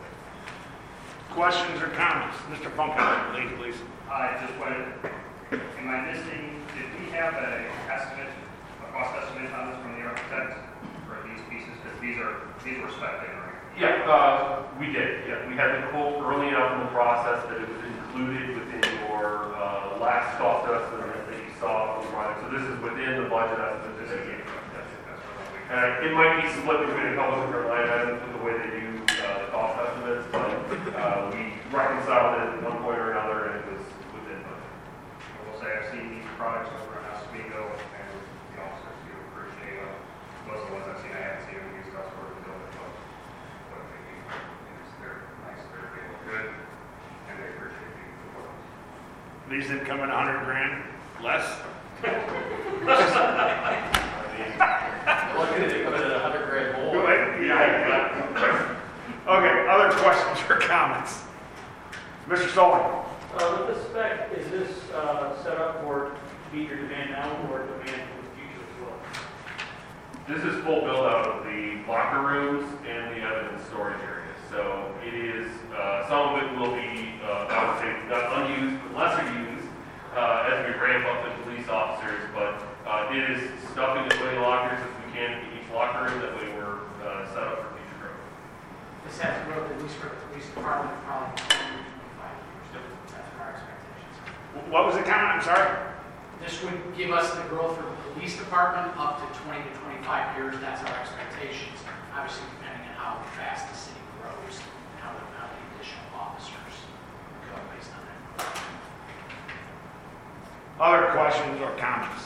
Questions or comments? Mister Funkhauser, please, please. I just wanted, am I missing, did we have a estimate, a cost estimate on this from the architect for these pieces? Because these are, these were spec'd in, right? Yeah, uh, we did. Yeah, we had the quote early enough in the process that it was included within your uh, last cost estimate that you saw from the project. So this is within the budget estimate that they gave us. Yes. And it might be split between a couple of different line items with the way they do uh, the cost estimates, but uh, we reconciled it at one point or another, and it was within budget. I will say I've seen these products over in Oswego, and you know, so you appreciate them. Most of the ones I've seen, I haven't seen them used elsewhere in the building, but but they do. It's, they're nice, they're they look good, and they appreciate the support. These didn't come in a hundred grand less. What could it come in at a hundred grand more? Yeah. Okay, other questions or comments? Mister Solon. Uh, with the spec, is this uh, set up for to meet your demand now or demand for the future as well? This is full build out of the locker rooms and the evidence storage areas. So it is, uh, some of it will be, uh, I would say, not unused, but lesser used uh, as we ramp up the police officers. But uh, it is stuffing as many lockers as we can in each locker room. That way we're uh, set up for future growth. This has growth, at least for the police department, probably twenty to twenty-five years. That's our expectations. What was the comment? I'm sorry. This would give us the growth for the police department up to twenty to twenty-five years. That's our expectations. Obviously, depending on how fast the city grows, and how the, how the additional officers go based on that. Other questions or comments?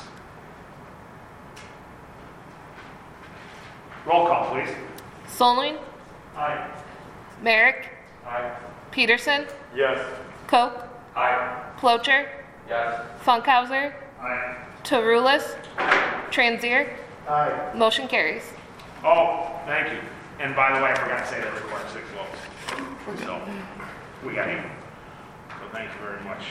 Roll call, please. Solon. Aye. Merrick. Aye. Peterson. Yes. Koch. Aye. Plocher. Yes. Funkhauser. Aye. Tarulis. Transier. Aye. Motion carries. Oh, thank you. And by the way, I forgot to say that required six votes. So, we got him. So thank you very much.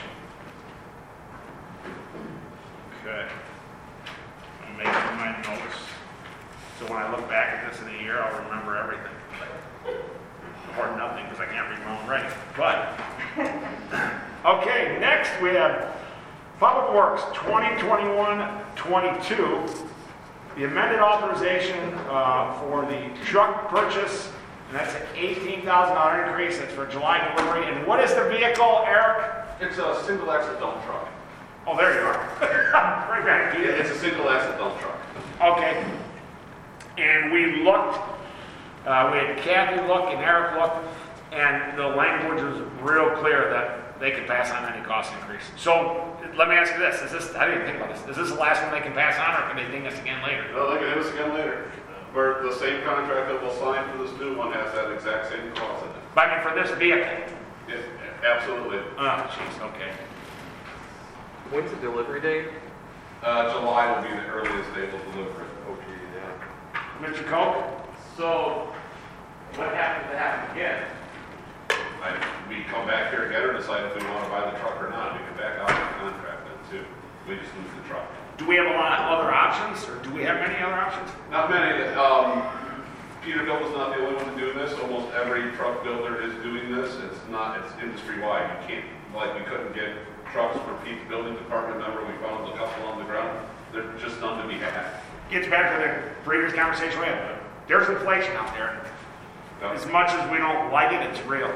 Okay. I'm making my notes. So when I look back at this in a year, I'll remember everything. Or nothing, because I can't read my own writing. But, okay, next we have Public Works twenty twenty-one twenty-two. The amended authorization uh, for the truck purchase, and that's an eighteen thousand dollars increase. That's for July delivery. And what is the vehicle, Eric? It's a single axle dump truck. Oh, there you are. Right back to you. It's a single axle dump truck. Okay. And we looked, uh, we had Kathy look and Eric look, and the language was real clear that they could pass on any cost increase. So let me ask you this, is this, I didn't even think about this, is this the last one they can pass on, or can they ding us again later? No, they can hit us again later. Where the same contract that we'll sign for this new one has that exact same clause in it. But I mean, for this vehicle? Yeah, absolutely. Oh, jeez, okay. When's the delivery date? Uh, July will be the earliest they will deliver it. Oh, geez, yeah. Mister Koch? So, what happens to happen again? I, we come back here again or decide if we want to buy the truck or not. We can back out of the contract then too. We just lose the truck. Do we have a lot of other options, or do we have many other options? Not many. Um, Peterbilt is not the only one to do this. Almost every truck builder is doing this. It's not, it's industry wide. You can't, like we couldn't get trucks for Pete's building department member. We found a couple on the ground. They're just none to be had. Gets back to the previous conversation we had. There's inflation out there. As much as we don't like it, it's real.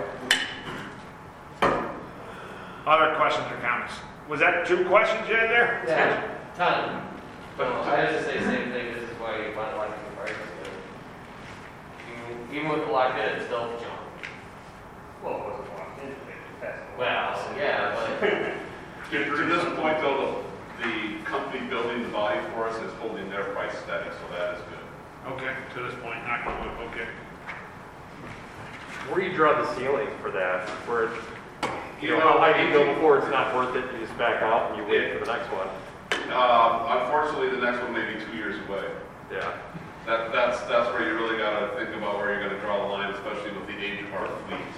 Other questions or comments? Was that two questions you had there? Yeah, ton. But I just say the same thing, this is why you want to like the price. Even, even with the lock in, it's still junk. Well, it wasn't locked in, that's. Well, yeah, but. To, to this point though, the, the company building the body for us is holding their price steady, so that is good. Okay, to this point, not going to, okay. Where do you draw the ceiling for that? Where, you You know, know, how high do you go before it's not worth it, you just back out and you wait for the next one? Um, unfortunately, the next one may be two years away. Yeah. That, that's, that's where you really gotta think about where you're gonna draw the line, especially with the age of our fleet.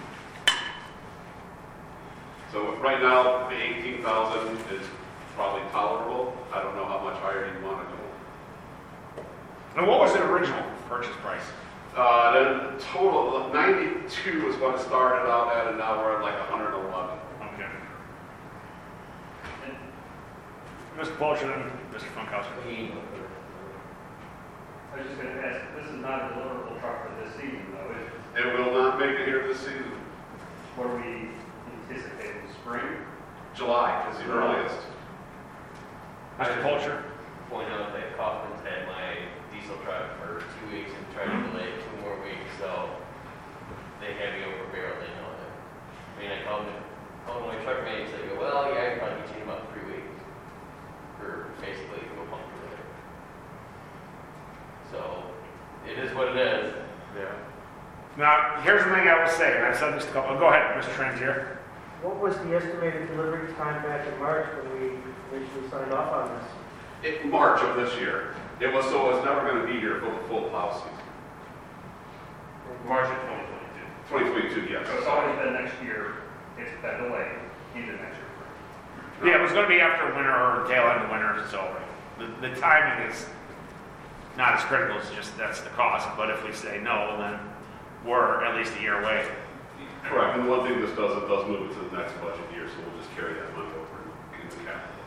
So right now, the eighteen thousand is probably tolerable. I don't know how much higher you wanna go. And what was the original purchase price? Uh, then total, ninety-two is what it started out at, and now we're at like one hundred eleven. Okay. Mister Polcher and Mister Funkhauser. I was just gonna ask, this is not a deliverable truck for this season, though, is it? It will not make it here this season. What are we anticipating, spring? July is the earliest. Mister Polcher? Point out that Kaufman's had my diesel truck for two weeks and tried to delay it two more weeks, so they have you over barrel, they know that. I mean, I called them, called my truck mate, they go, well, yeah, I can probably get you in about three weeks for basically go pump with it. So, it is what it is. Yeah. Now, here's the thing I will say, and I've said this a couple, go ahead, Mister Transier. What was the estimated delivery time back in March when we initially signed off on this? In March of this year. It was, so it was never gonna be here for the full plow season. March of twenty twenty-two. twenty twenty-two, yes. So it's always been next year, it's been delayed into next year. Yeah, it was going to be after winter or tail end of winter, so the, the timing is not as critical, it's just that's the cost. But if we say no, then we're at least a year away. Correct, and one thing this does, it does move it to the next budget year, so we'll just carry that money over in the capital.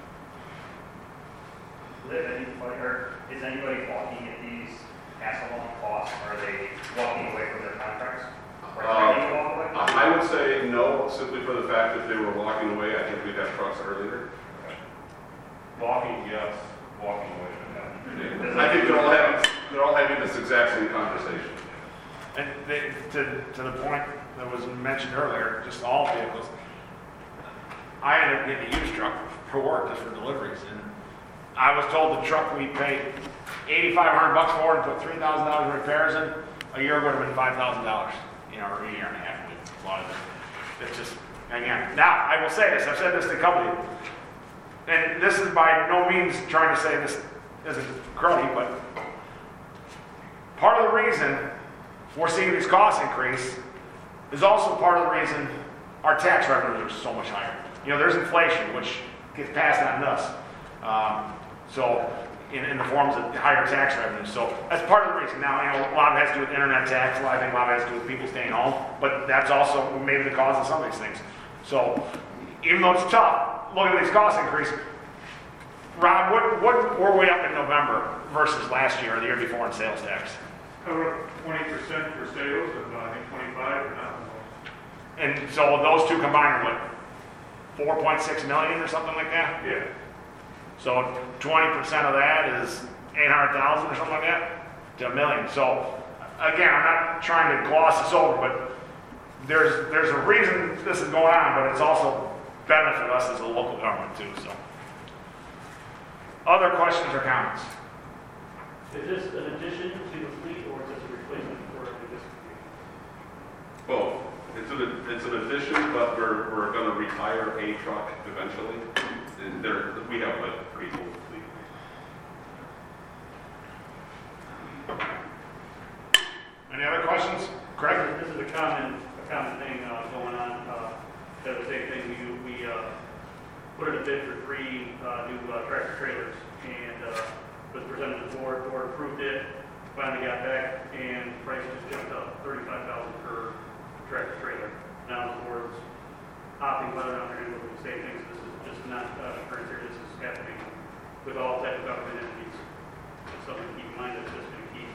Live anybody, or is anybody walking at these pass-along costs? Are they walking away from their contracts? Or Uh, trying to walk away? I would say no, simply for the fact that they were walking away. I think we'd have trucks earlier. Walking, yes, walking away. I think they're all having, they're all having this exact same conversation. And they, to, to the point that was mentioned earlier, just all vehicles, I ended up getting a used truck for work just for deliveries. And I was told the truck we paid eighty-five hundred bucks for and put three thousand dollars in repairs in, a year would have been five thousand dollars, you know, or a year and a half. A lot of it. It's just, again, now I will say this, I've said this to the company, and this is by no means trying to say this isn't cruddy, but part of the reason we're seeing these costs increase is also part of the reason our tax revenues are so much higher. You know, there's inflation, which gets passed on to us. Um, so, in, in the forms of higher tax revenues. So, that's part of the reason. Now, you know, a lot of it has to do with internet tax, a lot, I think a lot of it has to do with people staying home, but that's also maybe the cause of some of these things. So, even though it's tough, look at these cost increases. Rob, what, what were we up in November versus last year or the year before in sales tax? twenty percent for sales, and I think twenty-five or not. And so those two combined are what, four point six million or something like that? Yeah. So twenty percent of that is eight hundred thousand or something like that to a million. So again, I'm not trying to gloss this over, but there's, there's a reason this is going on, but it's also benefit us as a local government too, so. Other questions or comments? Is this an addition to the fleet or is this a replacement for the existing fleet? Both. It's an, it's an addition, but we're, we're gonna retire a truck eventually. And there, we have a pretty full fleet. Any other questions? Craig? This is a common, a common thing uh, going on. Uh, that the same thing, we, we uh, put in a bid for three uh, new uh, tractor trailers and uh, was presented to the board, board approved it, finally got back, and the price just jumped up thirty-five thousand dollars per tractor trailer. Now the board's opting whether or not they're going to do the same things. This is just not uh, occurring here. This is happening with all types of government entities. It's something to keep in mind that's just going to keep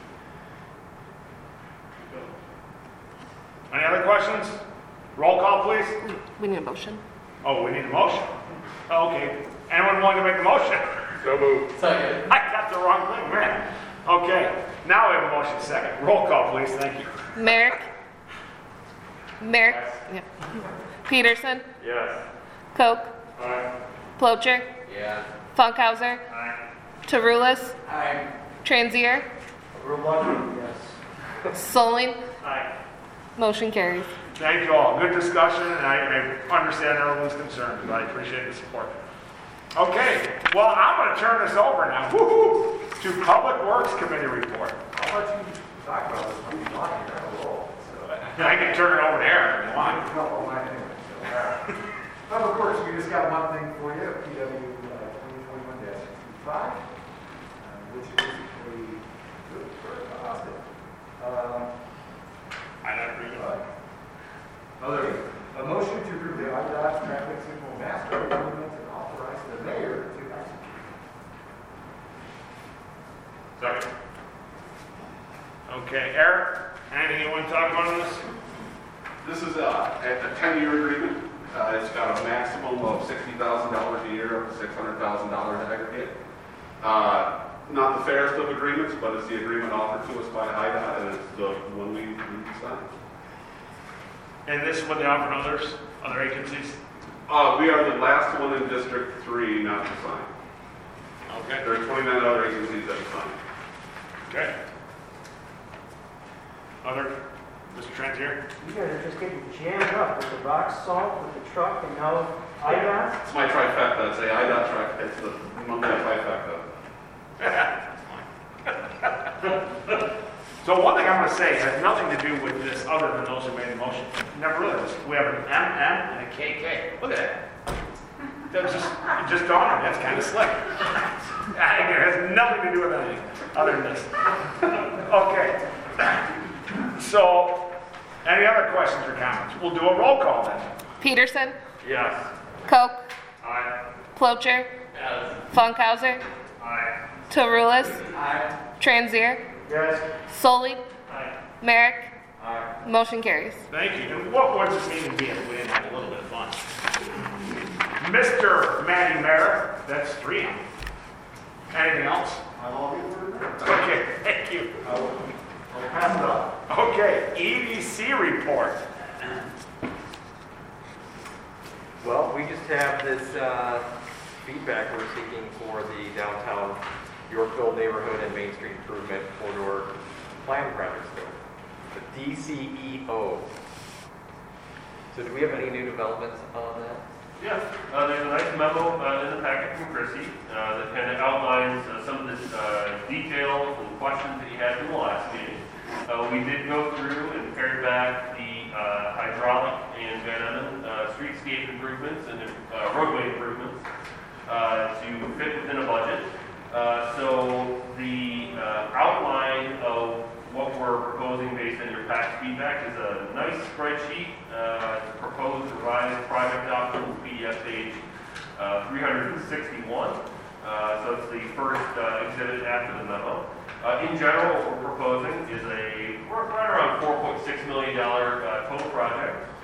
going. Any other questions? Roll call, please. We need a motion. Oh, we need a motion. Okay. Anyone want to make a motion? So moved. Second. I got the wrong thing, man. Okay. Now we have a motion second. Roll call, please. Thank you. Merrick? Merrick? Yeah. Peterson? Yes. Koch? Aye. Plocher? Yeah. Funkhauser? Aye. Tarulis? Aye. Transier? Real lucky, yes. Soling? Aye. Motion carries. Thank you all. Good discussion, and I, I understand everyone's concerns, but I appreciate the support. Okay, well, I'm going to turn this over now, woo-hoo, to Public Works Committee report. I'll let you talk about this when you talk here on the roll. I can turn it over to Aaron if you want. No, mine anyway, so, uh, Public Works, we just got one thing for you, P W twenty twenty-one dash sixty-five, which is basically good for Austin. Um, I don't agree with that. Other, a motion to approve the I D O T traffic signal master agreement and authorize the mayor to execute. Second. Okay, Eric, anything you want to talk about on this? This is a, a ten-year agreement. Uh, it's got a maximum of sixty thousand dollars a year, up to six hundred thousand dollars aggregate. Uh, not the fairest of agreements, but it's the agreement offered to us by I D O T, and it's the one we, we signed. And this is what they offer to others, other agencies? Uh, we are the last one in District Three not to sign. Okay. There are twenty-nine other agencies that have signed. Okay. Other, Mister Transier? You guys are just getting jammed up with the rock salt, with the truck, and now I D O T. It's my trifecta. It's a I D O T trifecta. It's the Monday trifecta. So one thing I'm going to say has nothing to do with this other than those who made the motion. Never realized this. We have an M M and a K K. Look at that. That was just, it just dawned on me. That's kind of slick. I think it has nothing to do with anything other than this. Okay. So, any other questions or comments? We'll do a roll call then. Peterson? Yes. Koch? Aye. Plocher? Yes. Funkhauser? Aye. Tarulis? Aye. Transier? Yes. Soling? Aye. Merrick? Aye. Motion carries. Thank you. And what would this meeting be if we didn't have a little bit of fun? Mister Matty Merrick, that's three of them. Anything else? I'll all be for it. Okay, thank you. I will, I'll pass it up. Okay, E D C report. Well, we just have this uh, feedback we're seeking for the downtown Yorkville neighborhood and Main Street improvement corridor plan project scope, the D C E O. So do we have any new developments on that? Yeah, uh, there's a nice memo uh, in the packet from Chrissy uh, that kind of outlines uh, some of the uh, details and questions that you had from the last meeting. Uh, we did go through and pared back the uh, hydraulic and Van Emmon uh, streetscape improvements and uh, roadway improvements uh, to fit within a budget. Uh, so the uh, outline of what we're proposing based on your past feedback is a nice spreadsheet, uh, proposed revised project document, P D F page uh, three hundred sixty-one. Uh, so it's the first uh, exhibit after the memo. Uh, in general, what we're proposing is a right around four point six million dollars uh, total project.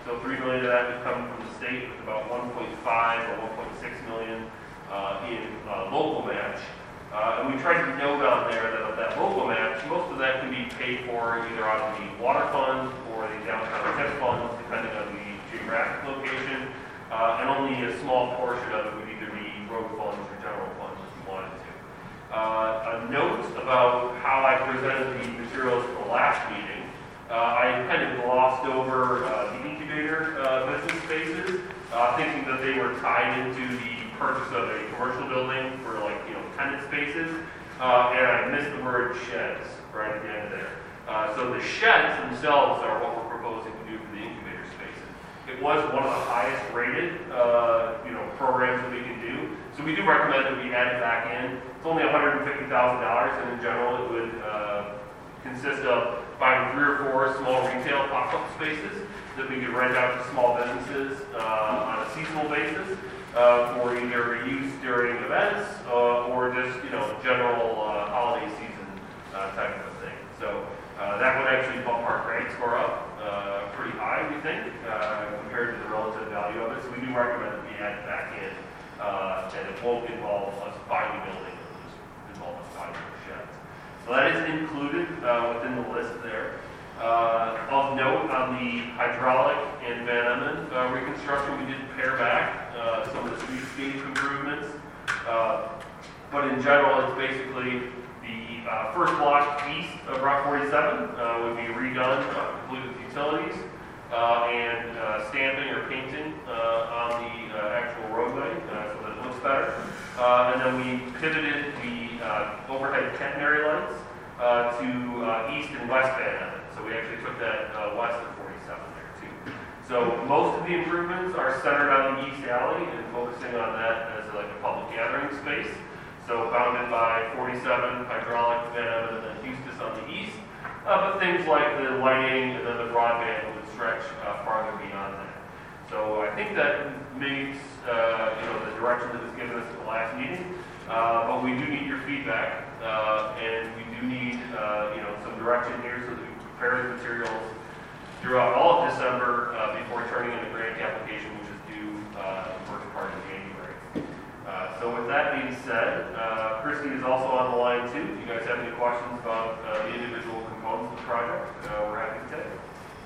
So three million of that is coming from the state, with about one point five or one point six million uh, in uh, local match. Uh, and we tried to note on there that of that local match, most of that can be paid for either out of the water fund or the downtown tip fund, depending on the geographic location. Uh, and only a small portion of it would either be road funds or general funds if we wanted to. Uh, a note about how I presented the materials at the last meeting. Uh, I kind of glossed over uh, the incubator uh, business spaces, uh, thinking that they were tied into the purchase of a commercial building for like, you know, tenant spaces, uh, and I missed the word sheds right at the end there. Uh, so the sheds themselves are what we're proposing to do for the incubator spaces. It was one of the highest rated, uh, you know, programs that we can do, so we do recommend that we add it back in. It's only one hundred fifty thousand dollars, and in general it would uh, consist of buying three or four small retail pop-up spaces that we could rent out to small businesses uh, on a seasonal basis uh, for either use during events uh, or just, you know, general uh, holiday season uh, type of a thing. So uh, that would actually bump our grade score up uh, pretty high, we think, uh, compared to the relative value of it. So we do recommend that we add it back in, uh, and it won't involve us buying a building, it will just involve us buying the sheds. So that is included uh, within the list there. Uh, of note, on the hydraulic and Van Emmen uh, reconstruction, we did pare back uh, some of the streetscape improvements. Uh, but in general, it's basically the uh, first block east of Route forty-seven uh, would be redone, uh, complete with utilities, uh, and uh, stamping or painting uh, on the uh, actual roadway uh, so that it looks better. Uh, and then we pivoted the uh, overhead catenary lights uh, to uh, east and west Van Emmen. So we actually took that uh, west of forty-seven there too. So most of the improvements are centered on the east alley and focusing on that as like a public gathering space. So bounded by forty-seven, hydraulic, Van Emmen, and then Eustis on the east. Uh, but things like the lighting and then the broadband would stretch uh, farther beyond that. So I think that makes uh, you know, the direction that was given us at the last meeting. Uh, but we do need your feedback, uh, and we do need uh, you know, some direction here so that we prepare the materials throughout all of December uh, before turning in the grant application, which is due uh, the first part of January. Uh, so with that being said, uh, Christy is also on the line too. If you guys have any questions about uh, the individual components of the project, uh, we're happy to take them.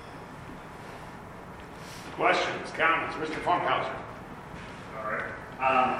Questions, comments, Mister Funkhauser? All right. Um,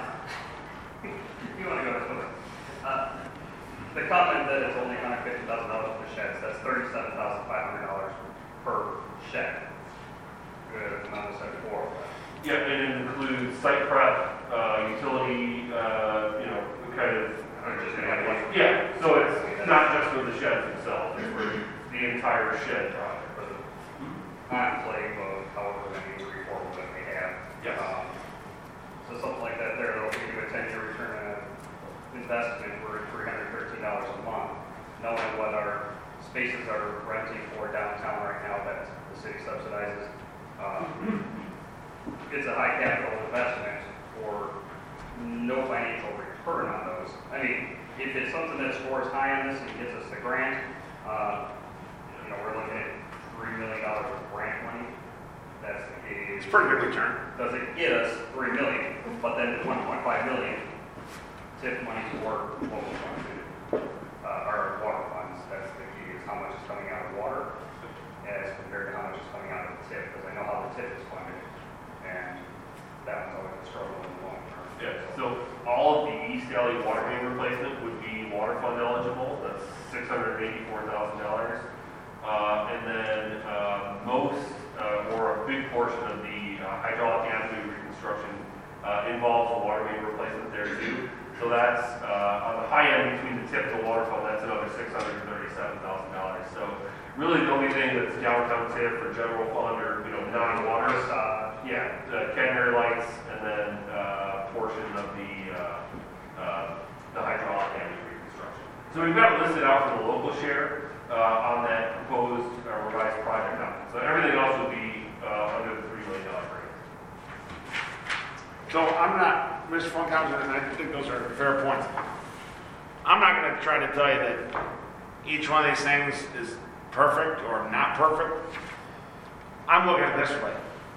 you want to go this way? Uh, the comment that it's only one hundred fifty thousand dollars for the sheds, that's thirty-seven thousand five hundred dollars per shed. Good, amount of said before. Yeah, and it includes site prep, uh, utility, uh, you know, kind of. I'm just gonna have one. Yeah, so it's not just for the sheds themselves, it's for the entire shed project. For the on-play mode, however many reform that they have. Yes. Um, so something like that there, they'll give you a ten-year return on investment for three hundred thirteen dollars a month, knowing what our spaces are renting for downtown right now that the city subsidizes. Um, it's a high capital investment for no financial return on those. I mean, if it's something that scores high on this and gets us the grant, uh, you know, we're looking at three million dollars of grant money. That's the case. It's a pretty good return. Does it get us three million, but then one point five million tip money for local funds, uh, our water funds? That's the key, is how much is coming out of water as compared to how much is coming out of the tip, because I know how the tip is funded, and that one's always a struggle in the long term. Yeah, so all of the East Alley water main replacement would be water fund eligible. That's six hundred eighty-four thousand dollars. Uh, and then uh, most uh, or a big portion of the uh, hydraulic avenue reconstruction uh, involves a water main replacement there too. So that's uh, on the high end between the tip to the water fund, that's another six hundred thirty-seven thousand dollars. So really the only thing that's downtown tip or general fund or, you know, non-water, uh, yeah, the catenary lights and then uh, portion of the uh, uh, the hydraulic avenue reconstruction. So we've got it listed out for the local share uh, on that proposed uh, revised project document. So everything else would be uh, under the three million dollars grant. So I'm not, Mister Funkhauser, and I think those are fair points. I'm not going to try to tell you that each one of these things is perfect or not perfect. I'm looking at it this way.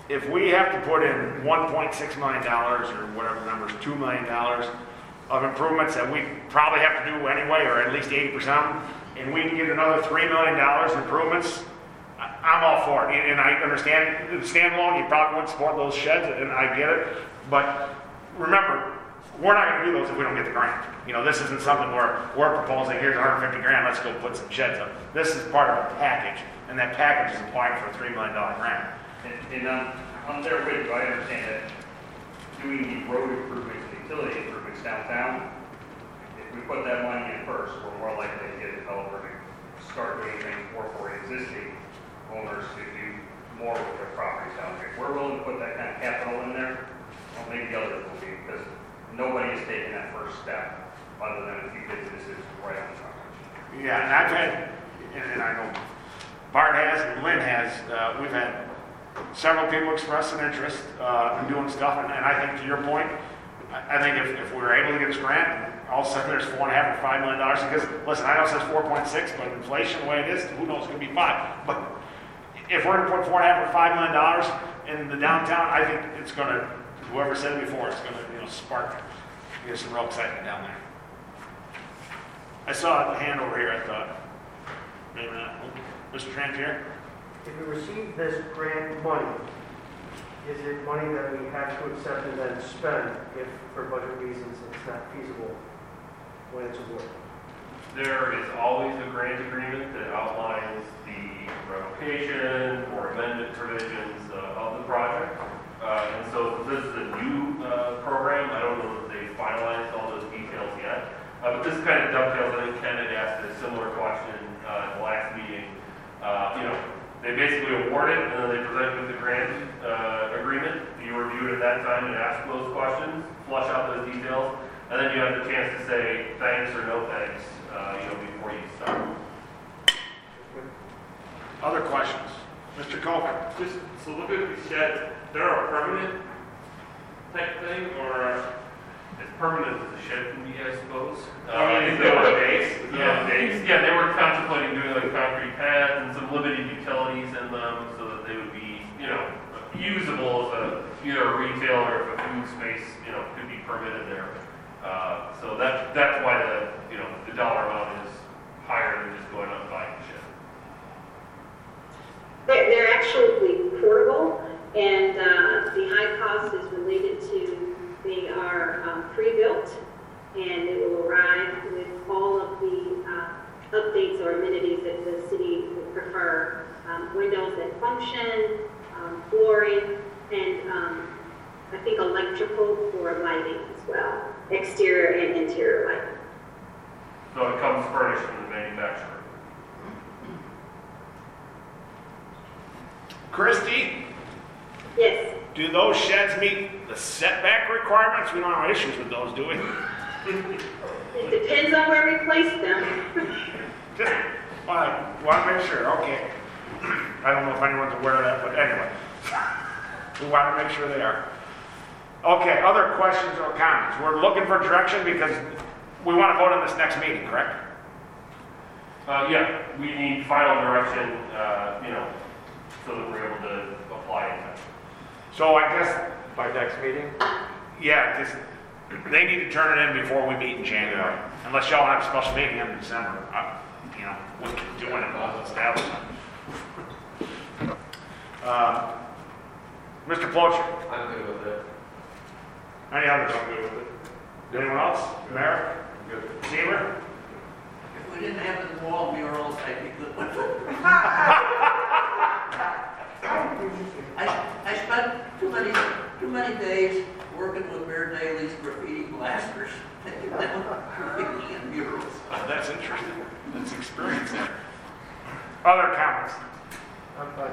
if we have to put in one point six million dollars or whatever the number is, two million dollars of improvements that we probably have to do anyway, or at least eighty percent of them, and we can get another three million dollars improvements, I- I'm all for it. And and I understand, standalone, you probably wouldn't support those sheds, and I get it. But remember, we're not gonna do those if we don't get the grant. You know, this isn't something where we're proposing, here's one hundred fifty grand, let's go put some sheds up. This is part of a package, and that package is applying for a three million dollar grant. And, and on, on their way, I understand that doing the road improvements, and utility improvements downtown, if we put that money in first, we're more likely to get a developer to start doing things more for existing owners to do more with their properties down there. If we're willing to put that kind of capital in there, well, maybe others will be, because nobody has taken that first step, other than a few businesses right on the front. Yeah, and I've had, and, and I know Bart has, and Lynn has, uh, we've had several people express an interest uh, in doing stuff, and, and I think to your point, I, I think if, if we were able to get this grant, and all of a sudden there's four and a half or five million dollars, because listen, I know it says four point six, but inflation the way it is, who knows, it could be five. But if we're gonna put four and a half or five million dollars in the downtown, I think it's gonna, whoever said it before, it's gonna, you know, spark, get some real excitement down there. I saw a hand over here, I thought. Maybe not. Mister Trantier? If we receive this grant money, is it money that we have to accept and then spend if, for budget reasons, it's not feasible when it's awarded? There is always a grant agreement that outlines the revocation or amendment provisions uh, of the project. Uh, and so this is a new uh, program. I don't know that they finalized all those details yet. Uh, but this kind of dovetails. I think Ken had asked a similar question uh, at the last meeting. Uh, you know, they basically award it, and then they present you with the grant uh, agreement. You review it at that time and ask those questions, flush out those details, and then you have the chance to say thanks or no thanks, uh, you know, before you start. Other questions? Mister Coker? Just, so look at the sheds, they're a permanent type thing, or As permanent as the shed can be, I suppose. Uh, I mean, if is there a base? base? Is there Yeah, a base? yeah, they were contemplating doing like concrete pads and some limited utilities in them so that they would be, you know, usable as a, either a retail or if a food space, you know, could be permitted there. Uh, so that, that's why the, you know, the dollar amount is higher than just going out and buying the shed. They're, they're actually portable, and uh, the high cost is related to they are um, pre-built, and they will arrive with all of the uh, updates or amenities that the city would prefer. Um, windows that function, um, flooring, and um, I think electrical for lighting as well, exterior and interior lighting. So it comes furnished from the manufacturer. Christie? Yes. Do those sheds meet the setback requirements? We don't have issues with those, do we? It depends on where we place them. Just want to, want to make sure, okay. I don't know if anyone's aware of that, but anyway. We want to make sure they are. Okay, other questions or comments? We're looking for direction because we want to vote on this next meeting, correct? Uh, yeah, we need final direction, uh, you know, so that we're able to apply it. So I guess, By next meeting? yeah, just, they need to turn it in before we meet in January. Unless y'all have a special meeting in December. Uh, you know, we can do it in both establishments. Uh, Mister Plocher? I'm good with it. Any others? I'm good with it. Anyone else? Mayor? Good. Seaver? If we didn't have the wall murals, I'd be good with it. I, I spent too many, too many days working with Mayor Daley's graffiti blasters. Graffiti and murals. Oh, that's interesting. That's experience there. Other comments? I'm fine.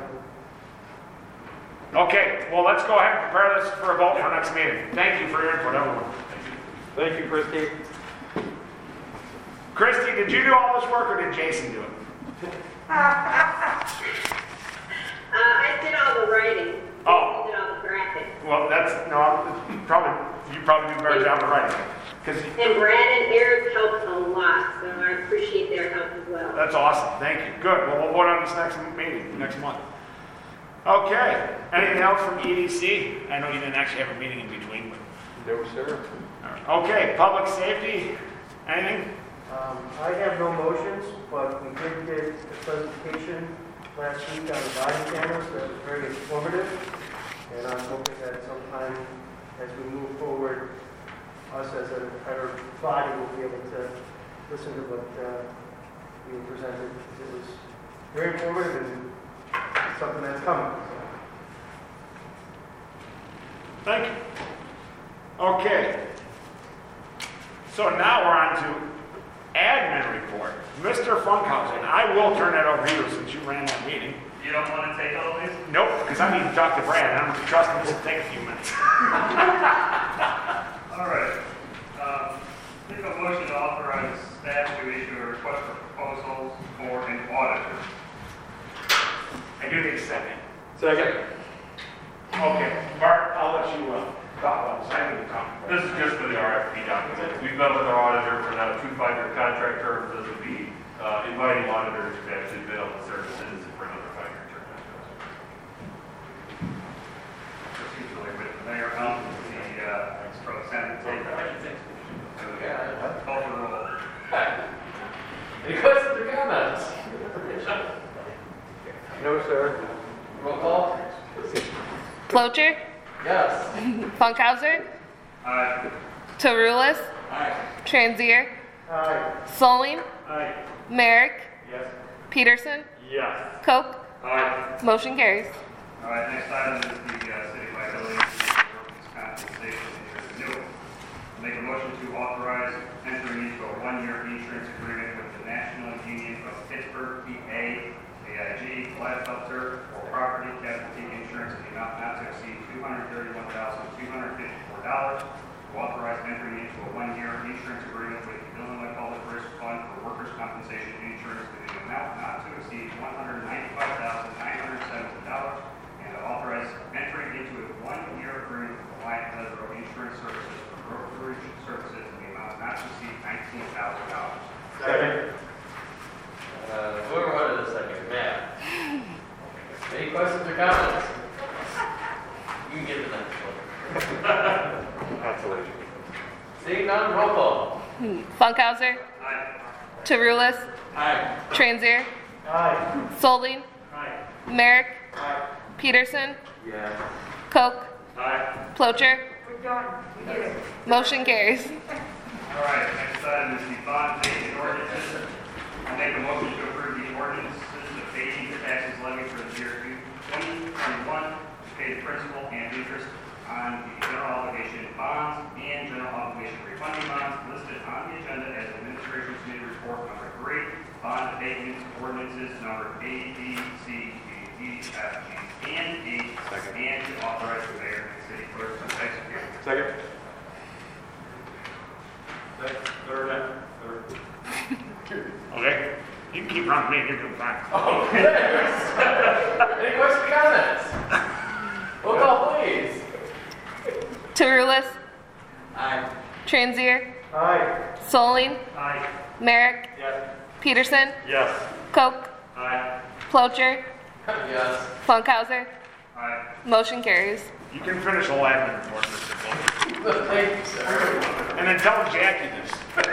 Okay, well, let's go ahead and prepare this for a vote for next meeting. Thank you for your input, everyone. Thank you, Christie. Christy, did you do all this work or did Jason do it? Uh, I did all the writing. Oh. I did all the graphics. Well, that's, no, you probably, you probably do a better job of writing. Because And Brad and Eric helped a lot, so I appreciate their help as well. that's awesome. Thank you. Good. Well, we'll vote on this next meeting, next month. Okay, anything else from E D C? I know you didn't actually have a meeting in between, but. No, sir. Okay, public safety, anything? Um, I have no motions, but we did get a presentation last week on the body cameras that was very informative. And I'm hoping that sometime as we move forward, us as an entire body will be able to listen to what uh, you presented. It was very informative and something that's coming. Thank you. Okay. So now we're on to admin report. Mister Funkhausen, I will turn that over to you since you ran that meeting. You don't want to take all these? Nope, because I need to talk to Brad, and I'm trusting this will take a few minutes. All right. Um, Make a motion to authorize staff to issue a request for proposals for an auditor. I do need a second. Second. Okay, Bart, I'll let you uh, talk about this. I need to talk. This is just for the R F P documents. We've met with our auditor for now two five-year contract terms. This would be uh, inviting auditors to actually bid on the services for another five-year term. Procedurally with the mayor, um, the, uh, pro Senate, take call for the roll. Any questions or comments? No, sir. Roll call? Plocher, Yes. Funkhauser, Aye. Tarulis, Aye. Transier, Aye. Solling, Aye. Merrick, Yes. Peterson, Yes. Koch. Aye. Motion carries. All right, next item is the uh, city liability workers' compensation renewal. Make a motion to authorize entering into a one-year insurance agreement with the National Union of Pittsburgh, P A, A I G, Gladfelter, for property casualty insurance in the amount not to exceed two hundred thirty-one thousand two hundred fifty-four dollars. To authorize entering into a one-year insurance agreement with the Illinois Public Risk Fund for workers' compensation insurance in the amount not to exceed one hundred ninety-five thousand nine hundred seventy dollars. And to authorize entering into a one-year agreement with Alliant Federal Insurance Services for brokerage services in the amount not to exceed nineteen thousand dollars. Second. Uh, whoever wanted a second, Matt. Any questions or comments? You can get the next one. Consolation. Seeing none, roll call. Funkhauser, Aye. Tarulis, Aye. Transier, Aye. Solling, Aye. Merrick, Peterson, Yes. Koch, Aye. Plocher. We're done. We did it. Motion carries. All right, next item is the bond payment ordinances. I'll make a motion to approve the ordinances abating the taxes levied for the year twenty twenty-one to pay the principal and interest on the general obligation bonds and general obligation refunding bonds listed on the agenda as Administration Committee Report number three, bond abatement ordinances number A, B, C, D, E, F, G, and H, and to authorize the mayor and city clerk to execute. Second. Third, third. Okay, you can keep running me, you're doing fine. Oh, thanks. Any questions or comments? Roll call, please. Tarulis, Aye. Transier, Aye. Solling, Aye. Merrick, Yes. Peterson, Yes. Koch, Aye. Plocher, Yes. Funkhauser. Aye. Motion carries. You can finish the admin report, Mister Fuller. Thank you, sir. And then tell Jackie this.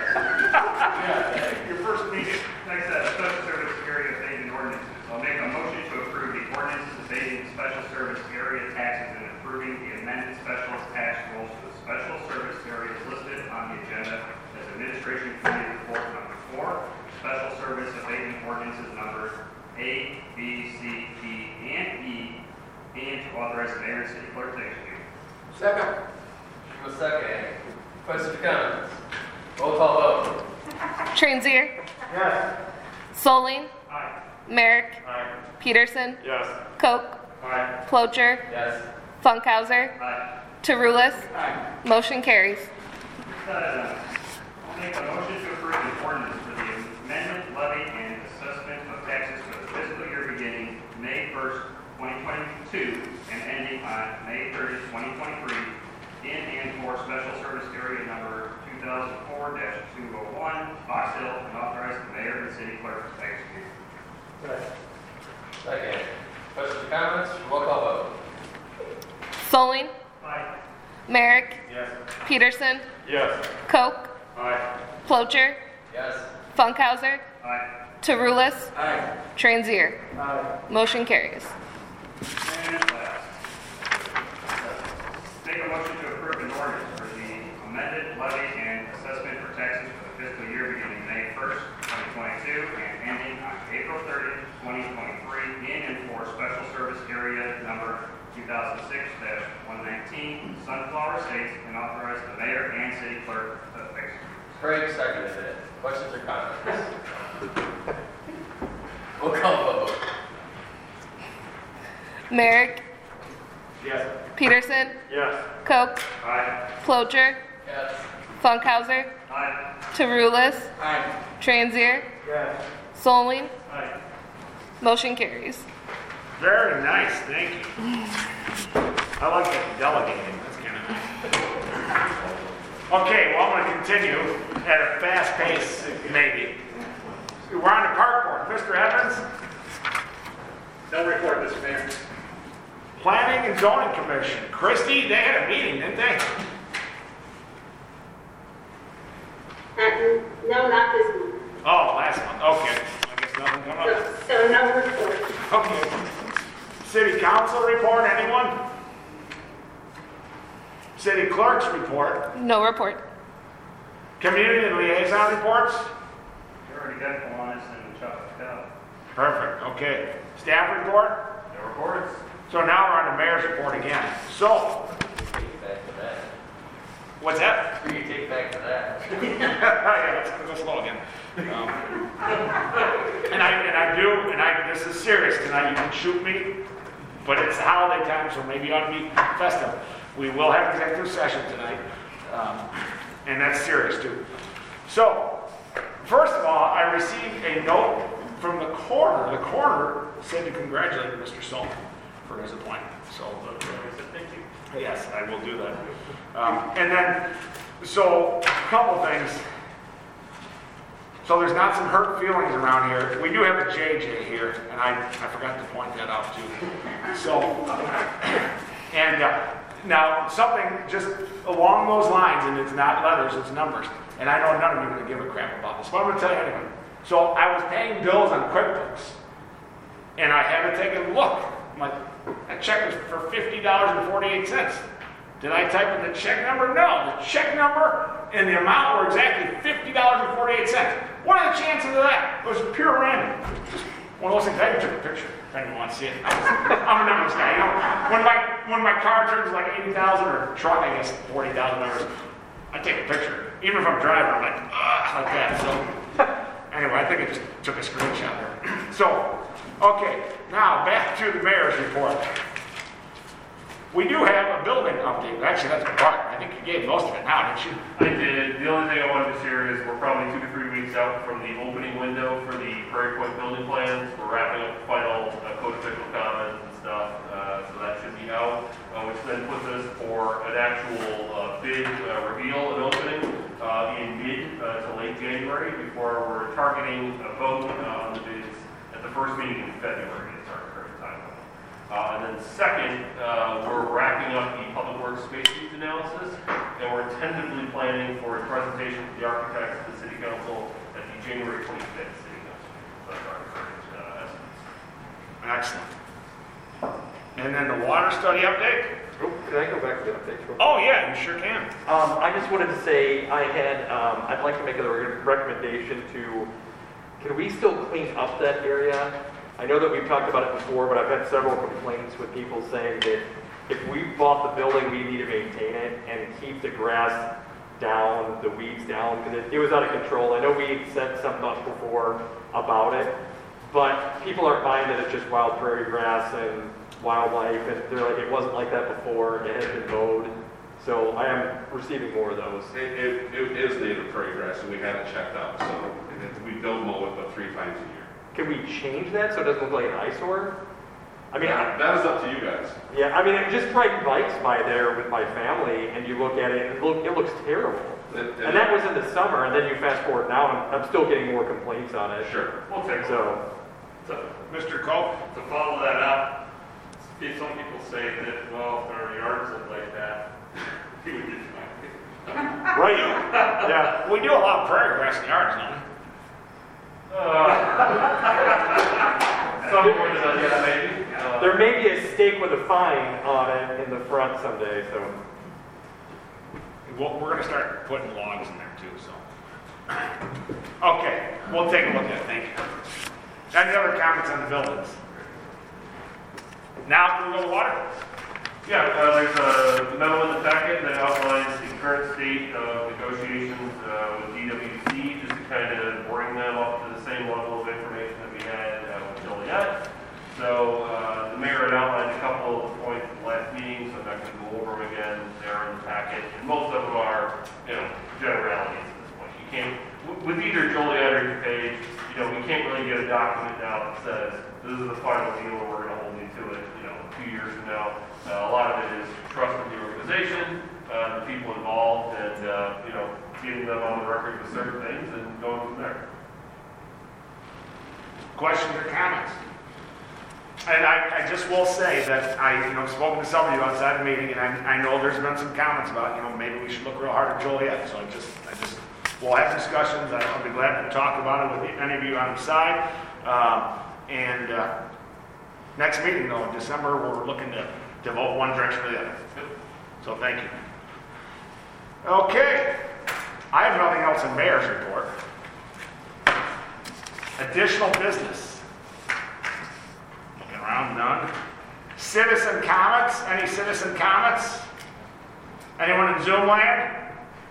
Yeah. Your first meeting. Next, uh, special service area abatement ordinances. I'll make a motion to approve the ordinances abating special service area taxes and approving the amended special tax rules for the special service areas listed on the agenda as Administration Committee Report number four, special service abatement ordinances number A, B, C, D, and E, and to authorize the mayor and city clerk to execute. Second. Give a second. Questions or comments? Roll call vote. Transier, Yes. Solling, Aye. Merrick, Aye. Peterson, Yes. Koch, Aye. Plocher, Yes. Funkhauser, Aye. Tarulis. Aye. Motion carries. Uh, I'll make a motion to approve the ordinance for the amendment, levy, and assessment of taxes for the fiscal year beginning May first, twenty twenty-two, and ending on May thirtieth, twenty twenty-three, in and for special service area number two thousand four dash two oh one, Fox Hill, and authorize the mayor and city clerk to execute. Second. Second. Questions or comments? Roll call vote. Solling. Aye. Merrick. Yes. Peterson. Yes. Koch. Aye. Plocher. Yes. Funkhauser. Aye. Tarulis. Aye. Transier. Aye. Motion carries. And last. Make a motion to approve an ordinance for the amended levy and assessment for taxes for the fiscal year beginning May first, twenty twenty-two, and ending on April thirtieth, twenty twenty-three, in and for special service area number two thousand six dash one nineteen, Sunflower Estates, and authorize the mayor and city clerk to execute. Craig seconded it. Questions or comments? Roll call vote. Merrick. Yes. Peterson. Yes. Koch. Aye. Plocher. Yes. Funkhauser. Aye. Tarulis. Aye. Transier. Yes. Solling. Aye. Motion carries. Very nice, thank you. I like that delegating, that's kind of nice. Okay, well, I'm going to continue at a fast pace, maybe. We're on the park board. Mister Evans? No report, Mister Mayor. Planning and Zoning Commission. Christie, they had a meeting, didn't they? Uh, no, not this month. Oh, last month, okay. I guess nothing come up. So, so no report. Okay. City Council report, anyone? City Clerk's report. No report. Community Liaison reports? You already got Kiwanis and Chocolate Cow. Perfect, okay. Staff report? No reports. So now we're on the mayor's report again. So, Take back to that. what's that? Who do you take back to that? Yeah, let's go slow again. Um, and I and I do, and I this is serious tonight. You can shoot me, but it's the holiday time, so maybe you ought to be festive. We will have executive session tonight, um, and that's serious too. So, first of all, I received a note from the coroner. The coroner said to congratulate Mister Solon for his appointment. So, uh, Thank you. yes, I will do that. Um, and then, so a couple things. So there's not some hurt feelings around here. We do have a J J here, and I, I forgot to point that out too. So, and uh, now something just along those lines, and it's not letters, it's numbers. And I know none of you are going to give a crap about this, but I'm going to tell you anyway. So I was paying bills on QuickBooks, and I had to take a look. I'm like, that check was for fifty dollars and forty-eight cents. Did I type in the check number? No. The check number and the amount were exactly fifty dollars and forty-eight cents. What are the chances of that? It was pure random. Just one of those things. I even took a picture if anyone wants to see it. I'm a numbers guy. You know, when my when my car turns like eighty thousand or truck, I guess forty thousand dollars, I take a picture. Even if I'm driving, I'm like, ugh, like that. So anyway, I think I just took a screenshot there. So, okay, now back to the mayor's report. We do have a building update. Actually, that's Bart. I think you gave most of it now, didn't you? I did. The only thing I wanted to share is we're probably two to three weeks out from the opening window for the Prairie Point building plans. We're wrapping up the final uh, code official comments and stuff, uh, so that should be out, uh, which then puts us for an actual uh, bid uh, reveal and opening uh, in mid uh, to late January, before we're targeting a vote uh, on the bids at the first meeting in February. It's our current timeline. Uh, and then second, uh, we're wrapping up the public works space needs analysis, and we're tentatively planning for a presentation to the architects of the city council at the January twenty-fifth city council. That's our current uh, estimates. Excellent. And then the water study update? Oh, can I go back to the updates real quick? Oh, yeah, you sure can. Um, I just wanted to say I had, um, I'd like to make a re- recommendation to, can we still clean up that area? I know that we've talked about it before, but I've had several complaints with people saying that if we bought the building, we need to maintain it and keep the grass down, the weeds down, because it, it was out of control. I know we said something else before about it, but people aren't buying that it's just wild prairie grass and wildlife, and they're like, it wasn't like that before, it has been mowed. So I am receiving more of those. It, it, it is native prairie grass, and we had it checked out, so it, we don't mow it but three times a year. Can we change that so it doesn't look like an eyesore? I mean, that, that is up to you guys. Yeah, I mean, I just ride bikes by there with my family, and you look at it, and it, look, it looks terrible. It, it, and that was in the summer, and then you fast forward now, and I'm still getting more complaints on it. Sure. We'll take so. So, Mister Cole? To follow that up, See, some people say that, well, if our yards look like that, we would get fined. Right. Yeah. We do a lot of prairie grass in the yards, don't we? Uh, Some more than that, yeah, maybe. Uh, There may be a stake with a fine on it in the front someday, so. We'll, we're gonna start putting logs in there too, so. Okay, we'll take a look at it, thank you. Any other comments on the buildings? Now, can we go to water? Yeah, uh, there's a memo in the packet that outlines the current state of negotiations uh, with D W C, just to kind of bring them up to the same level of information that we had uh, with Joliet. So uh, the mayor had outlined a couple of points at the last meeting, so I'm not going to go over them again. They're in the packet, and most of them are, you know, generalities at this point. You can't, with either Joliet or DuPage, you know, we can't really get a document now that says this is the final deal, and we're going to hold you to it, you know, a few years from now. Uh, a lot of it is trust in the organization, uh, the people involved, and, uh, you know, getting them on the record with certain things and going from there. Questions or comments? And I, I just will say that I, you know, spoken to some of you outside the meeting, and I, I know there's been some comments about, you know, maybe we should look real hard at Joliet. So I just, I just, we'll have discussions. I'll be glad to talk about it with any of you on the side. Um, and uh, next meeting, though, in December, we're looking to devote one direction or the other. So thank you. Okay, I have nothing else in mayor's report. Additional business. Looking around, none. Citizen comments? Any citizen comments? Anyone in Zoom land?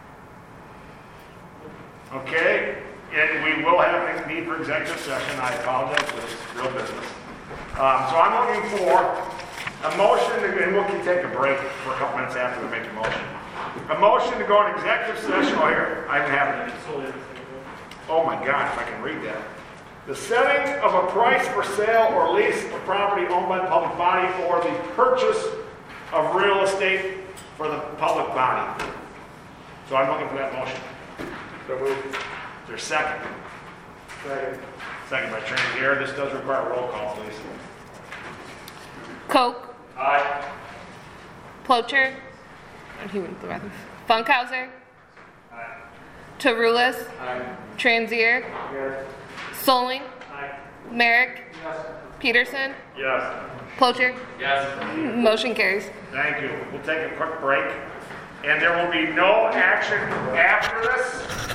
Okay, and we will have a need for executive session. I apologize, but it's real business. Um, so I'm looking for a motion, to, and we can take a break for a couple minutes after we make a motion. A motion to go in executive session. Oh, here, I have it. Oh my God, if I can read that. The setting of a price for sale or lease of property owned by the public body, or the purchase of real estate for the public body. So I'm looking for that motion. So moved. Is there a second? Second. Second by Attorney Garrett. This does require a roll call, please. Koch. Aye. Plocher. And he went to the bathroom. Funkhauser. Tarulis. Aye. Transier. Yes. Soling. Aye. Merrick. Yes. Peterson. Yes. Plocher. Yes. Motion carries. Thank you. We'll take a quick break. And there will be no action after this.